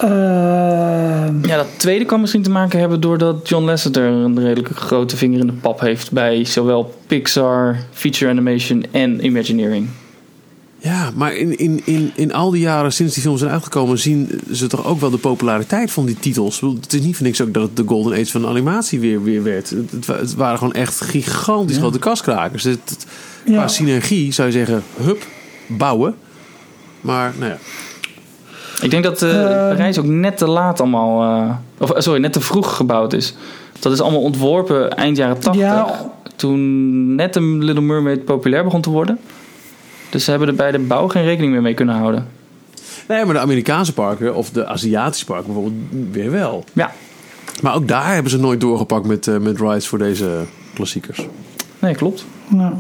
Ja, dat tweede kan misschien te maken hebben doordat John Lasseter een redelijk grote vinger in de pap heeft bij zowel Pixar, Feature Animation en Imagineering.
Ja, maar in al die jaren sinds die films zijn uitgekomen zien ze toch ook wel de populariteit van die titels. Het is niet voor niks ook dat het de Golden Age van de animatie weer werd. Het waren gewoon echt gigantisch grote kaskrakers. Qua synergie zou je zeggen, bouwen. Maar nou ja.
Ik denk dat Parijs ook net te laat allemaal... net te vroeg gebouwd is. Dat is allemaal ontworpen eind jaren 80. Ja. Toen net de Little Mermaid populair begon te worden. Dus ze hebben er bij de bouw geen rekening meer mee kunnen houden.
Nee, maar de Amerikaanse parken of de Aziatische parken bijvoorbeeld weer wel.
Ja.
Maar ook daar hebben ze nooit doorgepakt met rides voor deze klassiekers.
Nee, klopt.
Nou.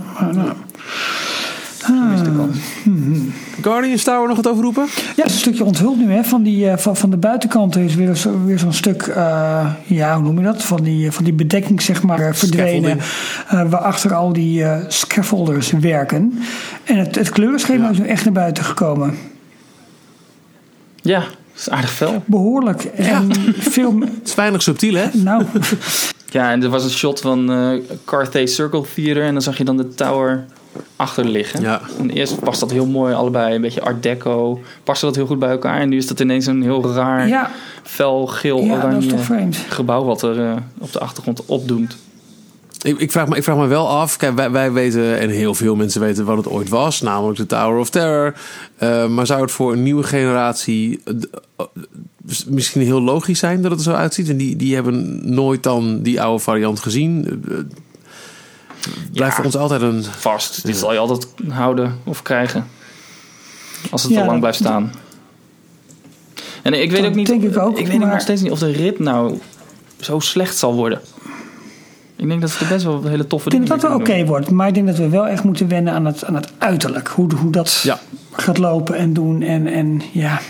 Guardians Tower nog wat overroepen?
Ja, het is een stukje onthuld nu. Hè, van de buitenkant is weer zo'n stuk, hoe noem je dat? Van die bedekking, zeg maar, verdwenen. Waarachter al die scaffolders werken. En het kleurenschema is nu echt naar buiten gekomen.
Ja, dat is aardig fel.
Behoorlijk. En veel...
Het is weinig subtiel, hè?
Nou...
Ja, en er was een shot van Carthay Circle Theater. En dan zag je dan de tower achter liggen. Ja. En eerst past dat heel mooi, allebei een beetje art deco. Paste dat heel goed bij elkaar. En nu is dat ineens een heel raar, fel, geel-oranje gebouw wat er op de achtergrond opdoemt.
Ik vraag me wel af. Kijk, wij weten, en heel veel mensen weten wat het ooit was. Namelijk de Tower of Terror. Maar zou het voor een nieuwe generatie misschien heel logisch zijn dat het er zo uitziet? En die hebben nooit dan die oude variant gezien. Blijft voor ons altijd een...
Vast. Dit zal je altijd houden of krijgen. Als het te lang blijft staan. En ik weet ook niet...
Denk ik
weet nog steeds niet of de rit nou zo slecht zal worden. Ik denk dat het best wel hele toffe dingen.
Ik denk dat het oké wordt. Maar ik denk dat we wel echt moeten wennen aan het uiterlijk. Hoe dat gaat lopen en doen. En ja...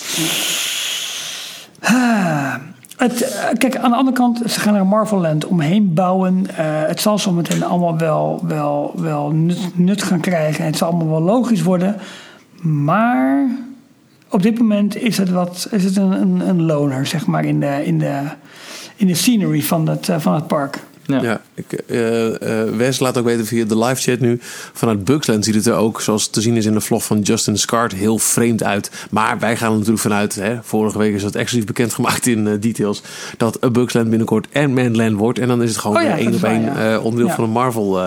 Kijk, aan de andere kant, ze gaan er een Marvel-land omheen bouwen. Het zal zometeen allemaal wel nut gaan krijgen. En het zal allemaal wel logisch worden. Maar op dit moment is het een loner, zeg maar, in de scenery van het park.
Ja. Wes laat ook weten via de live chat nu. Vanuit Bugsland ziet het er ook, zoals te zien is in de vlog van Justin Scart, heel vreemd uit. Maar wij gaan er natuurlijk vanuit, vorige week is dat exclusief bekendgemaakt in Details, dat A Bugsland binnenkort Ant-Man Land wordt. En dan is het gewoon één op één onderdeel van een Marvel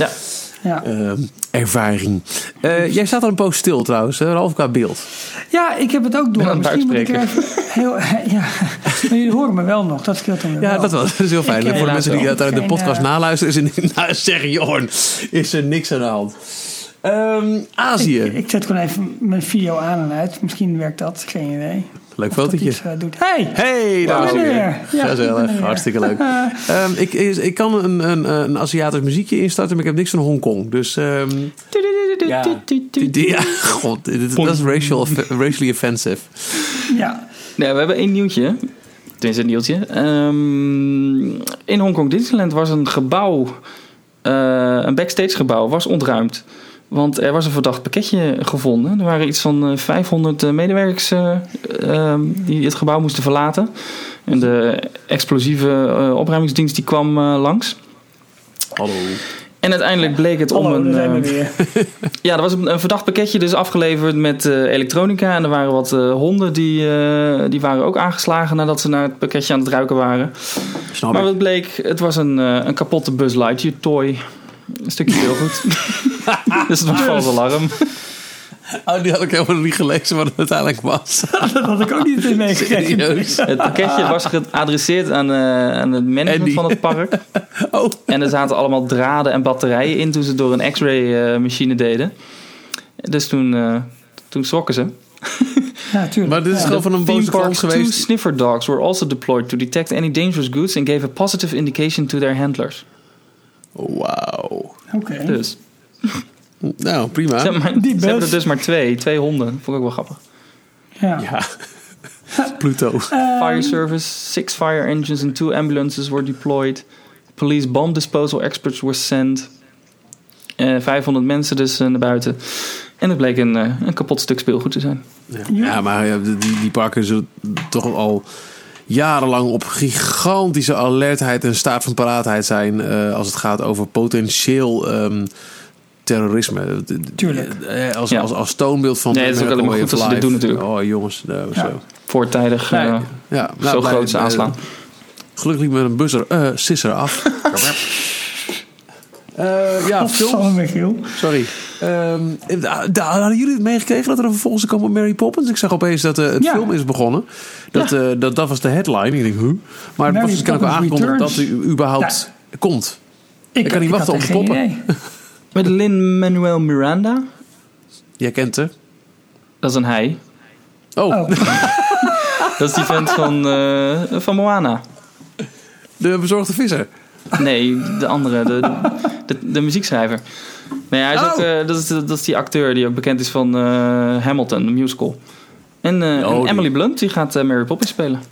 ervaring. Jij staat al een poos stil trouwens, half qua beeld.
Ja, ik heb het ook door. Misschien moet ik er even maar jullie horen me wel nog, dat scheelt dan wel.
Ja, dat is heel fijn. Voor de mensen die de podcast naluisteren, zeggen Jorn, is er niks aan de hand. Azië.
Ik zet gewoon even mijn video aan en uit. Misschien werkt dat, geen idee.
Leuk fotootje. Hey, daar is weer. Gezellig, hartstikke leuk. Ik kan een Aziatisch muziekje instarten, maar ik heb niks van Hongkong. Dus god, dat is racially offensive.
Ja. Nee, we hebben één nieuwtje. Tenminste, een nieuwtje. In Hongkong Disneyland was een gebouw, een backstage gebouw, was ontruimd. Want er was een verdacht pakketje gevonden. Er waren iets van 500 medewerkers die het gebouw moesten verlaten. En de explosieve opruimingsdienst die kwam langs.
Hallo.
En uiteindelijk bleek het om een... ja, er was een verdacht pakketje dus afgeleverd met elektronica. En er waren wat honden die waren ook aangeslagen nadat ze naar het pakketje aan het ruiken waren. Maar wat bleek, het was een kapotte Buzz Lightyear toy. Een stukje speelgoed. Dus het was vals alarm.
Oh, die had ik helemaal niet gelezen wat het uiteindelijk was.
Dat had ik ook niet meegekregen.
Het pakketje was geadresseerd aan het management van het park. Oh. En er zaten allemaal draden en batterijen in toen ze door een x-ray machine deden. Dus toen schrokken ze.
Ja, tuurlijk.
Maar dit is gewoon van een boze klant geweest.
2 sniffer dogs were also deployed to detect any dangerous goods and gave a positive indication to their handlers.
Wauw.
Oké.
Dus.
Nou, prima.
Ze hebben er dus maar twee honden. Vond ik ook wel grappig.
Ja. Pluto.
Fire service, 6 fire engines and 2 ambulances were deployed. Police bomb disposal experts were sent. 500 mensen dus naar buiten. En het bleek een kapot stuk speelgoed te zijn.
Ja, maar die parken zullen toch al jarenlang op gigantische alertheid en staat van paraatheid zijn als het gaat over potentieel terrorisme.
Tuurlijk.
Als toonbeeld van...
Nee, het is ook alleen maar goed dat ze dit doen natuurlijk.
Oh jongens, zo.
Voortijdig zo groot aanslaan.
Gelukkig liep met een buzzer sisser af.
Sorry.
Hadden jullie het meegekregen dat er een vervolgens kwam op Mary Poppins? Ik zag opeens dat het film is begonnen. Dat was de headline. Ik denk, maar het was dus kennelijk aangekondigd dat hij überhaupt komt. Ik kan niet wachten op de poppen.
Met Lin-Manuel Miranda.
Jij kent haar?
Dat is een hij.
Oh.
Dat is die vent van Moana.
De bezorgde visser?
Nee, de andere. De muziekschrijver. Nee, hij is ook, dat is die acteur die ook bekend is van Hamilton, de musical. En Emily Blunt, die gaat Mary Poppins spelen.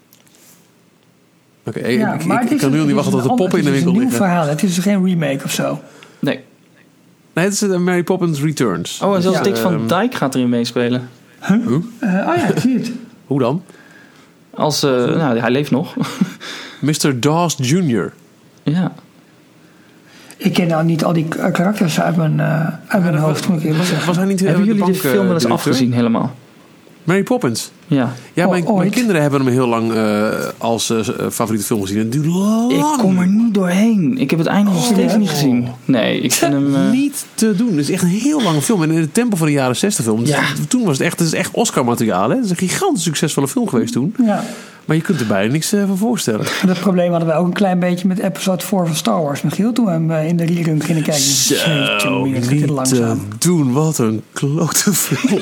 Oké, ik kan nu al niet wachten tot de poppen in de winkel liggen.
Het is een nieuw verhaal, het is geen remake of zo.
Nee,
het is Mary Poppins Returns.
Oh, en zelfs Dick van Dyke gaat erin meespelen.
Ik zie het.
Hoe dan?
Als, hij leeft nog.
Mr. Dawes Jr.
Ja.
Ik ken nou niet al die karakters uit mijn hoofd, moet ik eerlijk zeggen.
Was hij niet
Hebben jullie de film wel eens afgezien helemaal?
Mary Poppins?
Ja.
Ja, mijn kinderen hebben hem heel lang als favoriete film gezien. Het duurt lang.
Ik kom er niet doorheen. Ik heb het einde nog steeds niet gezien. Nee, ik vind hem...
Niet te doen. Het is echt een heel lange film. En in het tempo van de jaren 60 film.
Ja.
Toen was het is echt Oscar-materiaal. Het is een gigantisch succesvolle film geweest toen.
Ja.
Maar je kunt er bijna niks van voorstellen.
Dat probleem hadden wij ook een klein beetje met episode 4 van Star Wars. Michiel, toen we hem in de rerun gingen kijken.
Zo, niet te doen. Wat een klote film.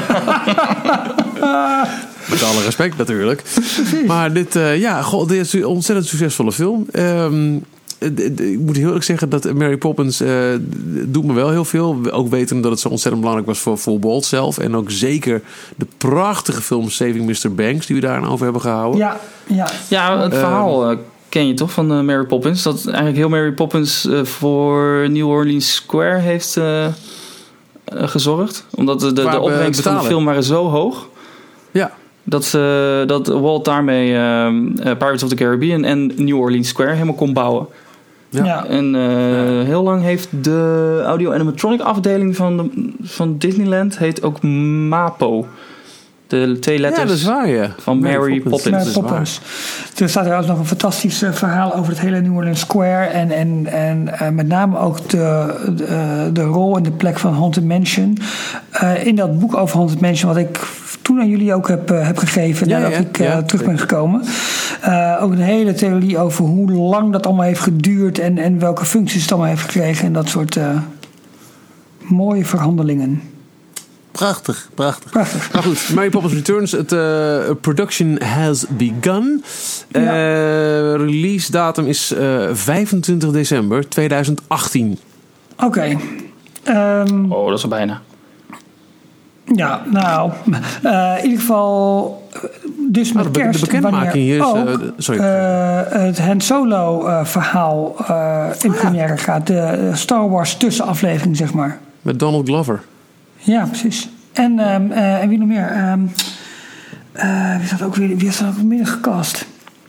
Met alle respect natuurlijk. Maar dit is een ontzettend succesvolle film. Ik moet heel eerlijk zeggen dat Mary Poppins doet me wel heel veel. Ook weten dat het zo ontzettend belangrijk was voor Walt zelf. En ook zeker de prachtige film Saving Mr. Banks die we daar over hebben gehouden.
Ja, het verhaal ken je toch van Mary Poppins? Dat eigenlijk heel Mary Poppins voor New Orleans Square heeft gezorgd. Omdat de opbrengsten van de film waren zo hoog. Ja. Dat Walt daarmee Pirates of the Caribbean en New Orleans Square helemaal kon bouwen. Ja. En heel lang heeft de audio-animatronic afdeling van Disneyland heet ook MAPO. De 2 letters
dat is waar,
van Mary Poppins.
Er staat trouwens nog een fantastisch verhaal over het hele New Orleans Square. En met name ook de rol en de plek van Haunted Mansion. In dat boek over Haunted Mansion, wat ik toen aan jullie ook heb gegeven nadat ik terug ben gekomen. Ook een hele theorie over hoe lang dat allemaal heeft geduurd en welke functies het allemaal heeft gekregen. En dat soort mooie verhandelingen.
Prachtig. Maar goed, Mary Poppins Returns. Het production has begun. Release datum is 25 december 2018.
Oké.
Dat is al bijna.
Ja, nou, in ieder geval, dus met kerst.
De bekendmaking hier is... sorry.
Het Han Solo verhaal in première gaat. De Star Wars tussenaflevering, zeg maar.
Met Donald Glover.
Ja, precies. En wie nog meer? Wie is dat ook weer gecast?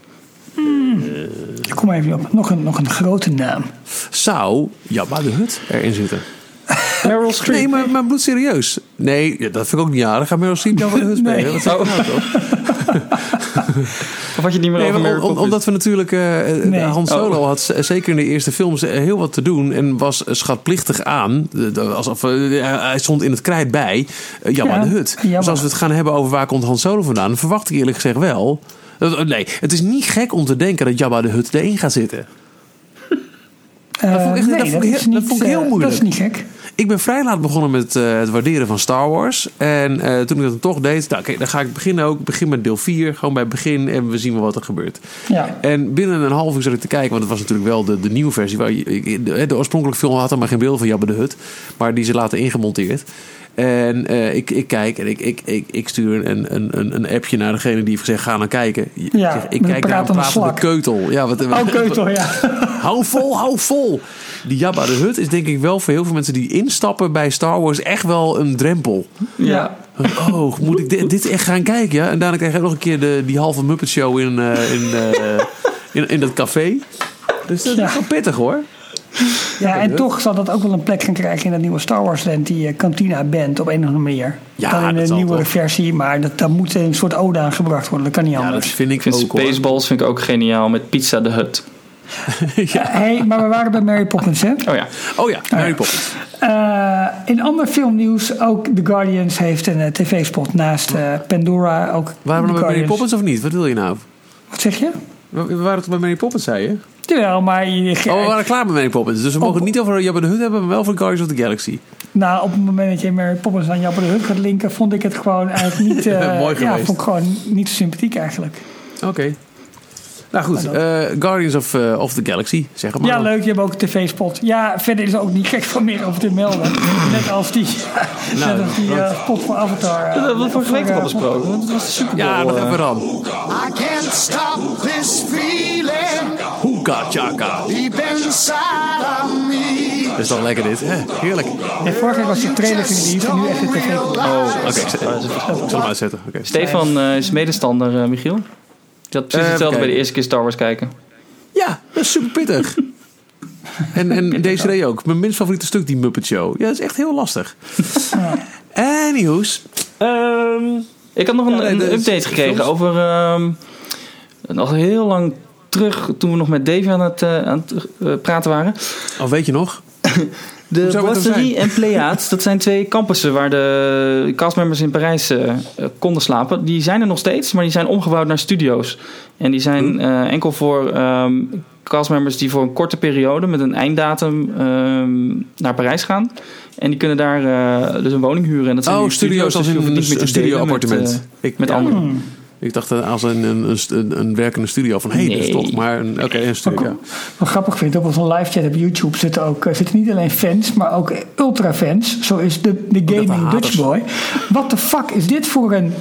Ik kom even op. Nog een grote naam.
Zou Jabba de Hutt erin zitten?
Meryl Streep.
Nee, maar bloedserieus. Nee, dat vind ik ook niet aardig. Ga Meryl Streep Jabba de Hutt spelen?
Nee.
Wat zeg je nou toch?
Of had je het niet meer over Mary Poppins?
Omdat we natuurlijk... Han Solo had zeker in de eerste films heel wat te doen. En was schatplichtig aan. Alsof hij stond in het krijt bij Jabba de Hutt. Dus als we het gaan hebben over waar komt Han Solo vandaan... dan verwacht ik eerlijk gezegd wel... Nee, het is niet gek om te denken dat Jabba de Hutt erin gaat zitten. Dat vond ik heel moeilijk.
Dat is niet gek.
Ik ben vrij laat begonnen met het waarderen van Star Wars. En toen ik dat dan toch deed... Nou, kijk, dan ga ik beginnen ook. Ik begin met deel 4. Gewoon bij het begin. En we zien wel wat er gebeurt. Ja. En binnen een half uur zat ik te kijken. Want het was natuurlijk wel de nieuwe versie. De oorspronkelijke film had er maar geen beeld van Jabba de Hutt. Maar die ze laten ingemonteerd. En ik kijk en ik stuur een appje naar degene die heeft gezegd: ga nou kijken. Ik kijk naar een pratende keutel. Ja,
keutel, ja.
Hou vol. Die Jabba de Hutt is denk ik wel voor heel veel mensen die instappen bij Star Wars echt wel een drempel. Ja. Oh, moet ik dit echt gaan kijken? Ja? En daarna krijg je nog een keer die halve Muppet Show in dat café. Dus dat is wel pittig hoor.
Ja, en toch zal dat ook wel een plek gaan krijgen in dat nieuwe Star Wars land, die Cantina Band op een of andere manier. Ja, dan in een nieuwere versie, maar daar moet een soort ode aan gebracht worden. Dat kan niet anders.
Dat vind ik ook.
Spaceballs vind ik ook geniaal met Pizza de Hut.
Maar we waren bij Mary Poppins, hè?
Oh ja,
Mary Poppins.
In ander filmnieuws, ook The Guardians heeft een tv-spot naast Pandora. Ook
waren we nog bij Mary Poppins of niet? Wat wil je nou?
Wat zeg je?
We waren toch bij Mary Poppins, zei je?
Jawel, maar...
we waren klaar met Mary Poppins. Dus we mogen het niet over Jabba de Hutt hebben, maar wel voor Guardians of the Galaxy.
Nou, op het moment dat je Mary Poppins aan Jabba de Hutt gaat linken, vond ik het gewoon eigenlijk niet...
Mooi geweest.
Ja, vond ik gewoon niet zo sympathiek eigenlijk.
Oké. Nou goed, Guardians of the Galaxy, zeg maar.
Ja, leuk, je hebt ook een tv-spot. Ja, verder is er ook niet gek van meer over te melden. Net als die spot van Avatar.
Dat hebben we vorige week al besproken. Dat was super.
Ja, dat hebben we dan.
I can't stop this feeling
Hoeka chaka.
deep inside of me.
Dat is toch lekker dit, hè? Heerlijk.
En vorige week was de trailer geliefd en nu echt de tv.
Oké, ik zal hem uitzetten. Okay.
Stefan is medestander, Michiel. Je had precies hetzelfde bij de eerste keer Star Wars kijken.
Ja, dat is super pittig. en deze ook. Mijn minst favoriete stuk, die Muppet Show. Ja, dat is echt heel lastig. Anyhows.
Ik had nog een update gekregen over... nog heel lang terug, toen we nog met Davy aan het praten waren.
Oh, weet je nog?
De Brasserie en Pléiades, dat zijn 2 campussen waar de castmembers in Parijs konden slapen. Die zijn er nog steeds, maar die zijn omgebouwd naar studio's. En die zijn enkel voor castmembers die voor een korte periode met een einddatum naar Parijs gaan. En die kunnen daar dus een woning huren. En dat zijn
studio's als in een studioappartement.
Met anderen.
Ik dacht als een werkende studio van dit is toch maar een studio.
Wat grappig vind, op onze live chat op YouTube zitten niet alleen fans, maar ook ultra fans. Zo is de Gaming Dutch Boy. What the fuck is dit voor een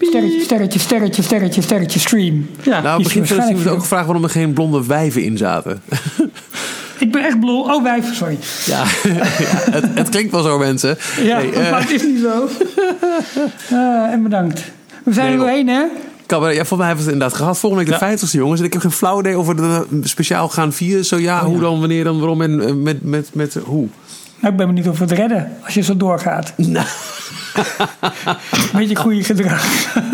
sterretje stream?
Ja, nou, op het begin van het ook gevraagd waarom er geen blonde wijven in zaten.
Ik ben echt blond. Oh, wijf, sorry.
Ja, het klinkt wel zo, mensen.
Ja, maar het is niet zo. En bedankt. We zijn er doorheen, hè?
Ja, voor mij hebben we het inderdaad gehad. Volgende week de 50ste, jongens. En ik heb geen flauw idee of we speciaal gaan vieren. Zo ja, hoe dan, wanneer dan, waarom en met hoe.
Nou, ik ben benieuwd of we het redden als je zo doorgaat.
Nou.
Beetje goede gedrag.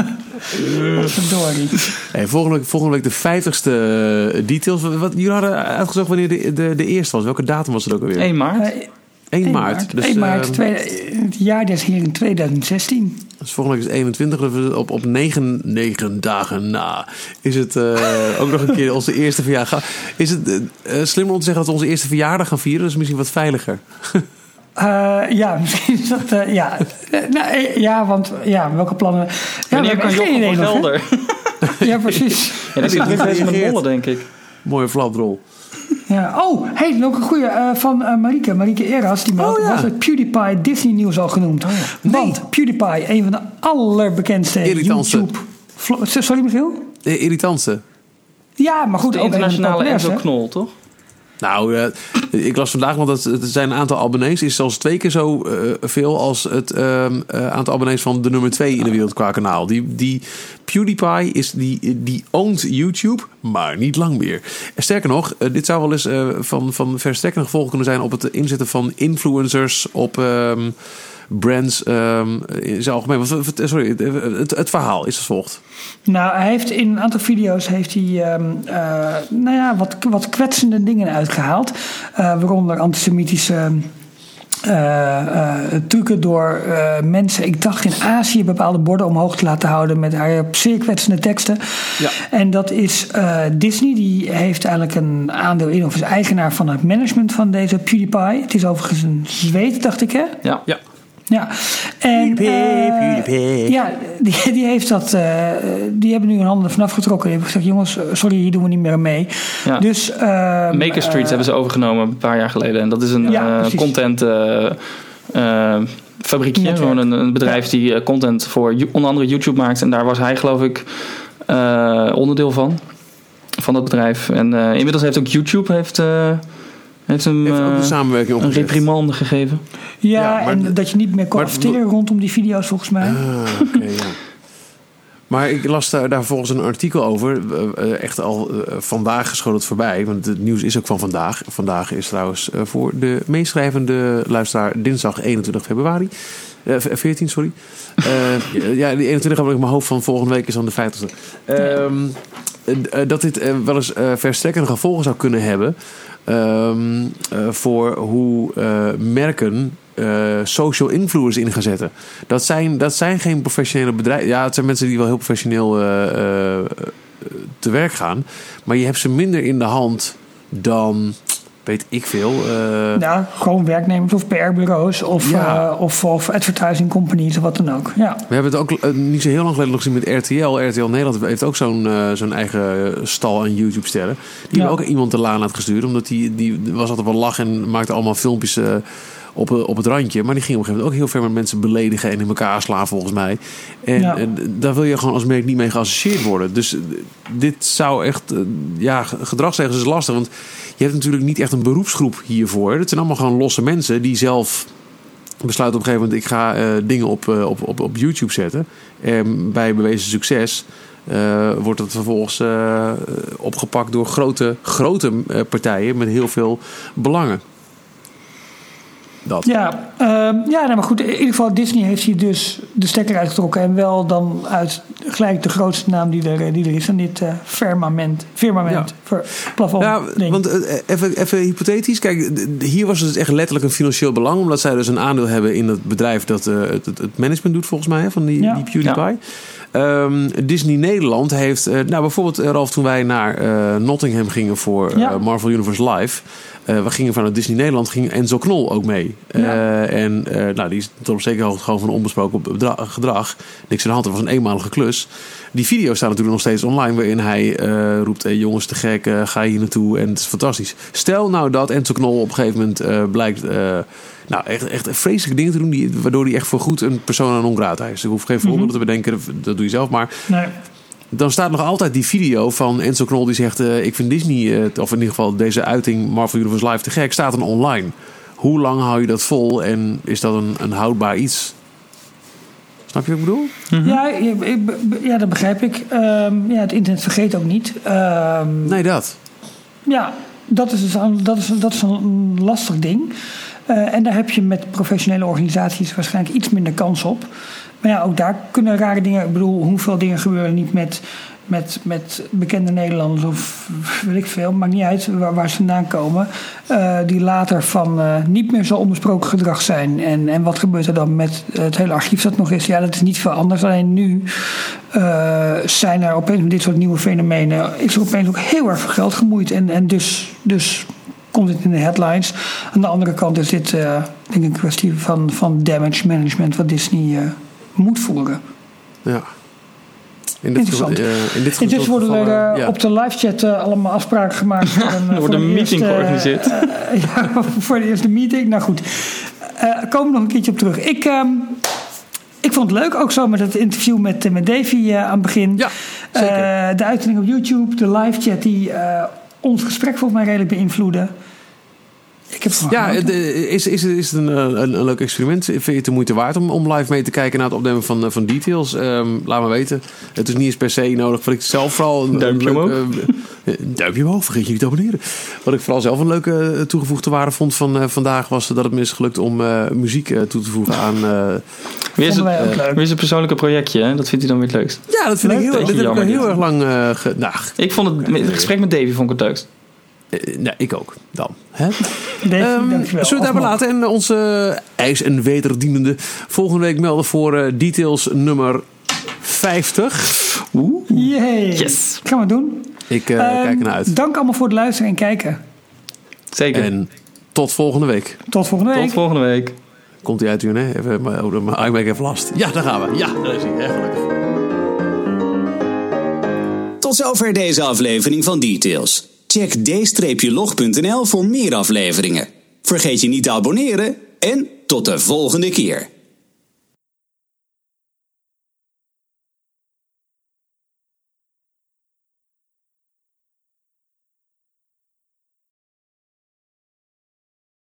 Verdorie.
Hey, volgende week de 50ste details. Jullie hadden uitgezocht wanneer de eerste was. Welke datum was het ook alweer?
1 maart.
1 maart. Dus,
1 maart, het jaar des hier in 2016.
Dus volgende week is 21. Dus op 9 dagen na is het ook nog een keer onze eerste verjaardag. Is het slimmer om te zeggen dat we onze eerste verjaardag gaan vieren? Dat is misschien wat veiliger.
Ja, misschien is dat... want welke plannen...
Wanneer kan Jochem van Gelder?
Ja, precies.
Ja, die zit nu bezig met bollen, denk ik.
Mooie flaprol.
Ja. Oh, nog een goeie van Marieke Eras. Die was het PewDiePie Disney nieuws al genoemd. Oh, ja. Want PewDiePie, een van de allerbekendste YouTube... Sorry, Michiel?
De irritantste.
Ja, maar goed.
De internationale Enzo Knol, toch?
Nou, ik las vandaag, want het zijn een aantal abonnees is zelfs 2 keer zo veel als het aantal abonnees van de nummer 2 in de wereld qua kanaal. Die PewDiePie die ownt YouTube, maar niet lang meer. En sterker nog, dit zou wel eens van verstrekkende gevolgen kunnen zijn op het inzetten van influencers op brands in zijn algemeen. Sorry, het verhaal is als volgt.
Nou, hij heeft in een aantal video's wat kwetsende dingen uitgehaald. Waaronder antisemitische trucken door mensen, ik dacht in Azië, bepaalde borden omhoog te laten houden met haar zeer kwetsende teksten. Ja. En dat is Disney, die heeft eigenlijk een aandeel in, of is eigenaar van het management van deze PewDiePie. Het is overigens een Zweed, dacht ik, hè?
Ja.
Ja, en ja, die heeft dat. Die hebben nu hun handen vanaf getrokken. Die hebben gezegd: jongens, sorry, hier doen we niet meer mee. Ja. Dus
Maker Street hebben ze overgenomen een paar jaar geleden. En dat is een content fabriekje, gewoon een bedrijf die content voor onder andere YouTube maakt. En daar was hij, geloof ik, onderdeel van dat bedrijf. En inmiddels heeft ook YouTube heeft hem
ook de samenwerking
een reprimande gegeven.
Ja, en dat je niet meer kon adverteren rondom die video's, volgens mij.
Okay, ja. Maar ik las daar volgens een artikel over. Echt al vandaag schoot het voorbij. Want het nieuws is ook van vandaag. Vandaag is trouwens voor de meeschrijvende luisteraar dinsdag 21 februari. 14, sorry. Ja, die 21 heb ik in mijn hoofd van volgende week is dan de 50ste. Dat dit wel eens verstrekkende gevolgen zou kunnen hebben. voor hoe merken social influencers in gaan zetten. Dat zijn geen professionele bedrijven. Ja, het zijn mensen die wel heel professioneel te werk gaan. Maar je hebt ze minder in de hand dan, weet ik veel.
Gewoon werknemers of PR-bureaus of advertising companies of wat dan ook. Ja.
We hebben het ook niet zo heel lang geleden nog gezien met RTL. RTL Nederland heeft ook zo'n eigen stal aan YouTube-sterren. Die hebben ook iemand de laan uitgestuurd. Omdat die was altijd wel lachen en maakte allemaal filmpjes op het randje. Maar die ging op een gegeven moment ook heel ver met mensen beledigen en in elkaar slaan volgens mij. En daar wil je gewoon als merk niet mee geassocieerd worden. Dus dit zou echt... gedragsregels is lastig. Want je hebt natuurlijk niet echt een beroepsgroep hiervoor. Het zijn allemaal gewoon losse mensen die zelf besluiten op een gegeven moment... ik ga dingen op YouTube zetten. En bij bewezen succes wordt het vervolgens opgepakt door grote partijen met heel veel belangen. Dat.
Maar goed, in ieder geval Disney heeft hier dus de stekker uitgetrokken en wel dan uit gelijk de grootste naam die er is aan dit firmament plafond.
Ja, want even hypothetisch, kijk, hier was het echt letterlijk een financieel belang, omdat zij dus een aandeel hebben in het bedrijf dat het management doet volgens mij van die PewDiePie. Ja. Disney Nederland heeft, bijvoorbeeld Ralf, toen wij naar Nottingham gingen voor Marvel Universe Live. We gingen vanuit Disney Nederland, ging Enzo Knol ook mee. Die is tot op zekere hoogte gewoon van onbesproken gedrag. Niks aan de hand, het was een eenmalige klus. Die video staat natuurlijk nog steeds online, waarin hij roept: hey, jongens, te gek, ga hier naartoe en het is fantastisch. Stel nou dat Enzo Knol op een gegeven moment blijkt echt vreselijke dingen te doen, waardoor hij echt voorgoed een persona non grata is. Ik hoef geen voorbeelden te bedenken, dat doe je zelf maar. Nee. Dan staat nog altijd die video van Enzo Knol die zegt... ik vind Disney, of in ieder geval deze uiting Marvel Universe Live te gek, staat dan online. Hoe lang hou je dat vol en is dat een houdbaar iets? Snap je wat ik bedoel?
Ja, dat begrijp ik. Het internet vergeet ook niet.
Nee, dat.
Ja, dat is een lastig ding. En daar heb je met professionele organisaties waarschijnlijk iets minder kans op. Maar ja, ook daar kunnen rare dingen... Ik bedoel, hoeveel dingen gebeuren niet met bekende Nederlanders of weet ik veel. Maakt niet uit waar ze vandaan komen. Die later van niet meer zo onbesproken gedrag zijn. En wat gebeurt er dan met het hele archief dat nog is? Ja, dat is niet veel anders. Alleen nu zijn er opeens met dit soort nieuwe fenomenen... is er opeens ook heel erg veel geld gemoeid. En dus komt het in de headlines. Aan de andere kant is dit denk ik een kwestie van damage management... wat Disney moet voeren.
Ja.
Interessant. Dus worden er op de live chat allemaal afspraken gemaakt.
Er wordt een meeting georganiseerd.
Voor de eerste meeting. Nou goed, komen we nog een keertje op terug. Ik vond het leuk, ook zo met het interview met Davy aan het begin. Ja, zeker. De uitzending op YouTube, de live chat die ons gesprek volgens mij redelijk beïnvloeden.
Is het een leuk experiment? Vind je het de moeite waard om live mee te kijken naar het opnemen van details? Laat me weten. Het is niet eens per se nodig. Wat ik zelf vooral een
duimpje omhoog.
Duimpje omhoog, vergeet je niet te abonneren. Wat ik vooral zelf een leuke toegevoegde waarde vond van vandaag was dat het me is gelukt om muziek toe te voegen aan.
Weer is een persoonlijke projectje, hè? Dat vindt hij dan weer het leukst.
Ja, dat vind ik heel erg lang.
Ik vond het gesprek met Davy vond ik het leukst.
Ik ook, dan. Hè?
Dankjewel.
Zullen we het daarbij laten en onze ijs- en wederdienende volgende week melden voor details nummer 50.
Yay.
Yes.
Gaan we doen.
Ik kijk ernaar uit.
Dank allemaal voor het luisteren en kijken.
Zeker.
En tot volgende week.
Tot volgende week.
Komt hij uit u, hè? Even mijn iMac even last. Ja, daar gaan we. Ja, daar is hij. Gelukkig.
Tot zover deze aflevering van Details. Check d-log.nl voor meer afleveringen. Vergeet je niet te abonneren en tot de volgende keer.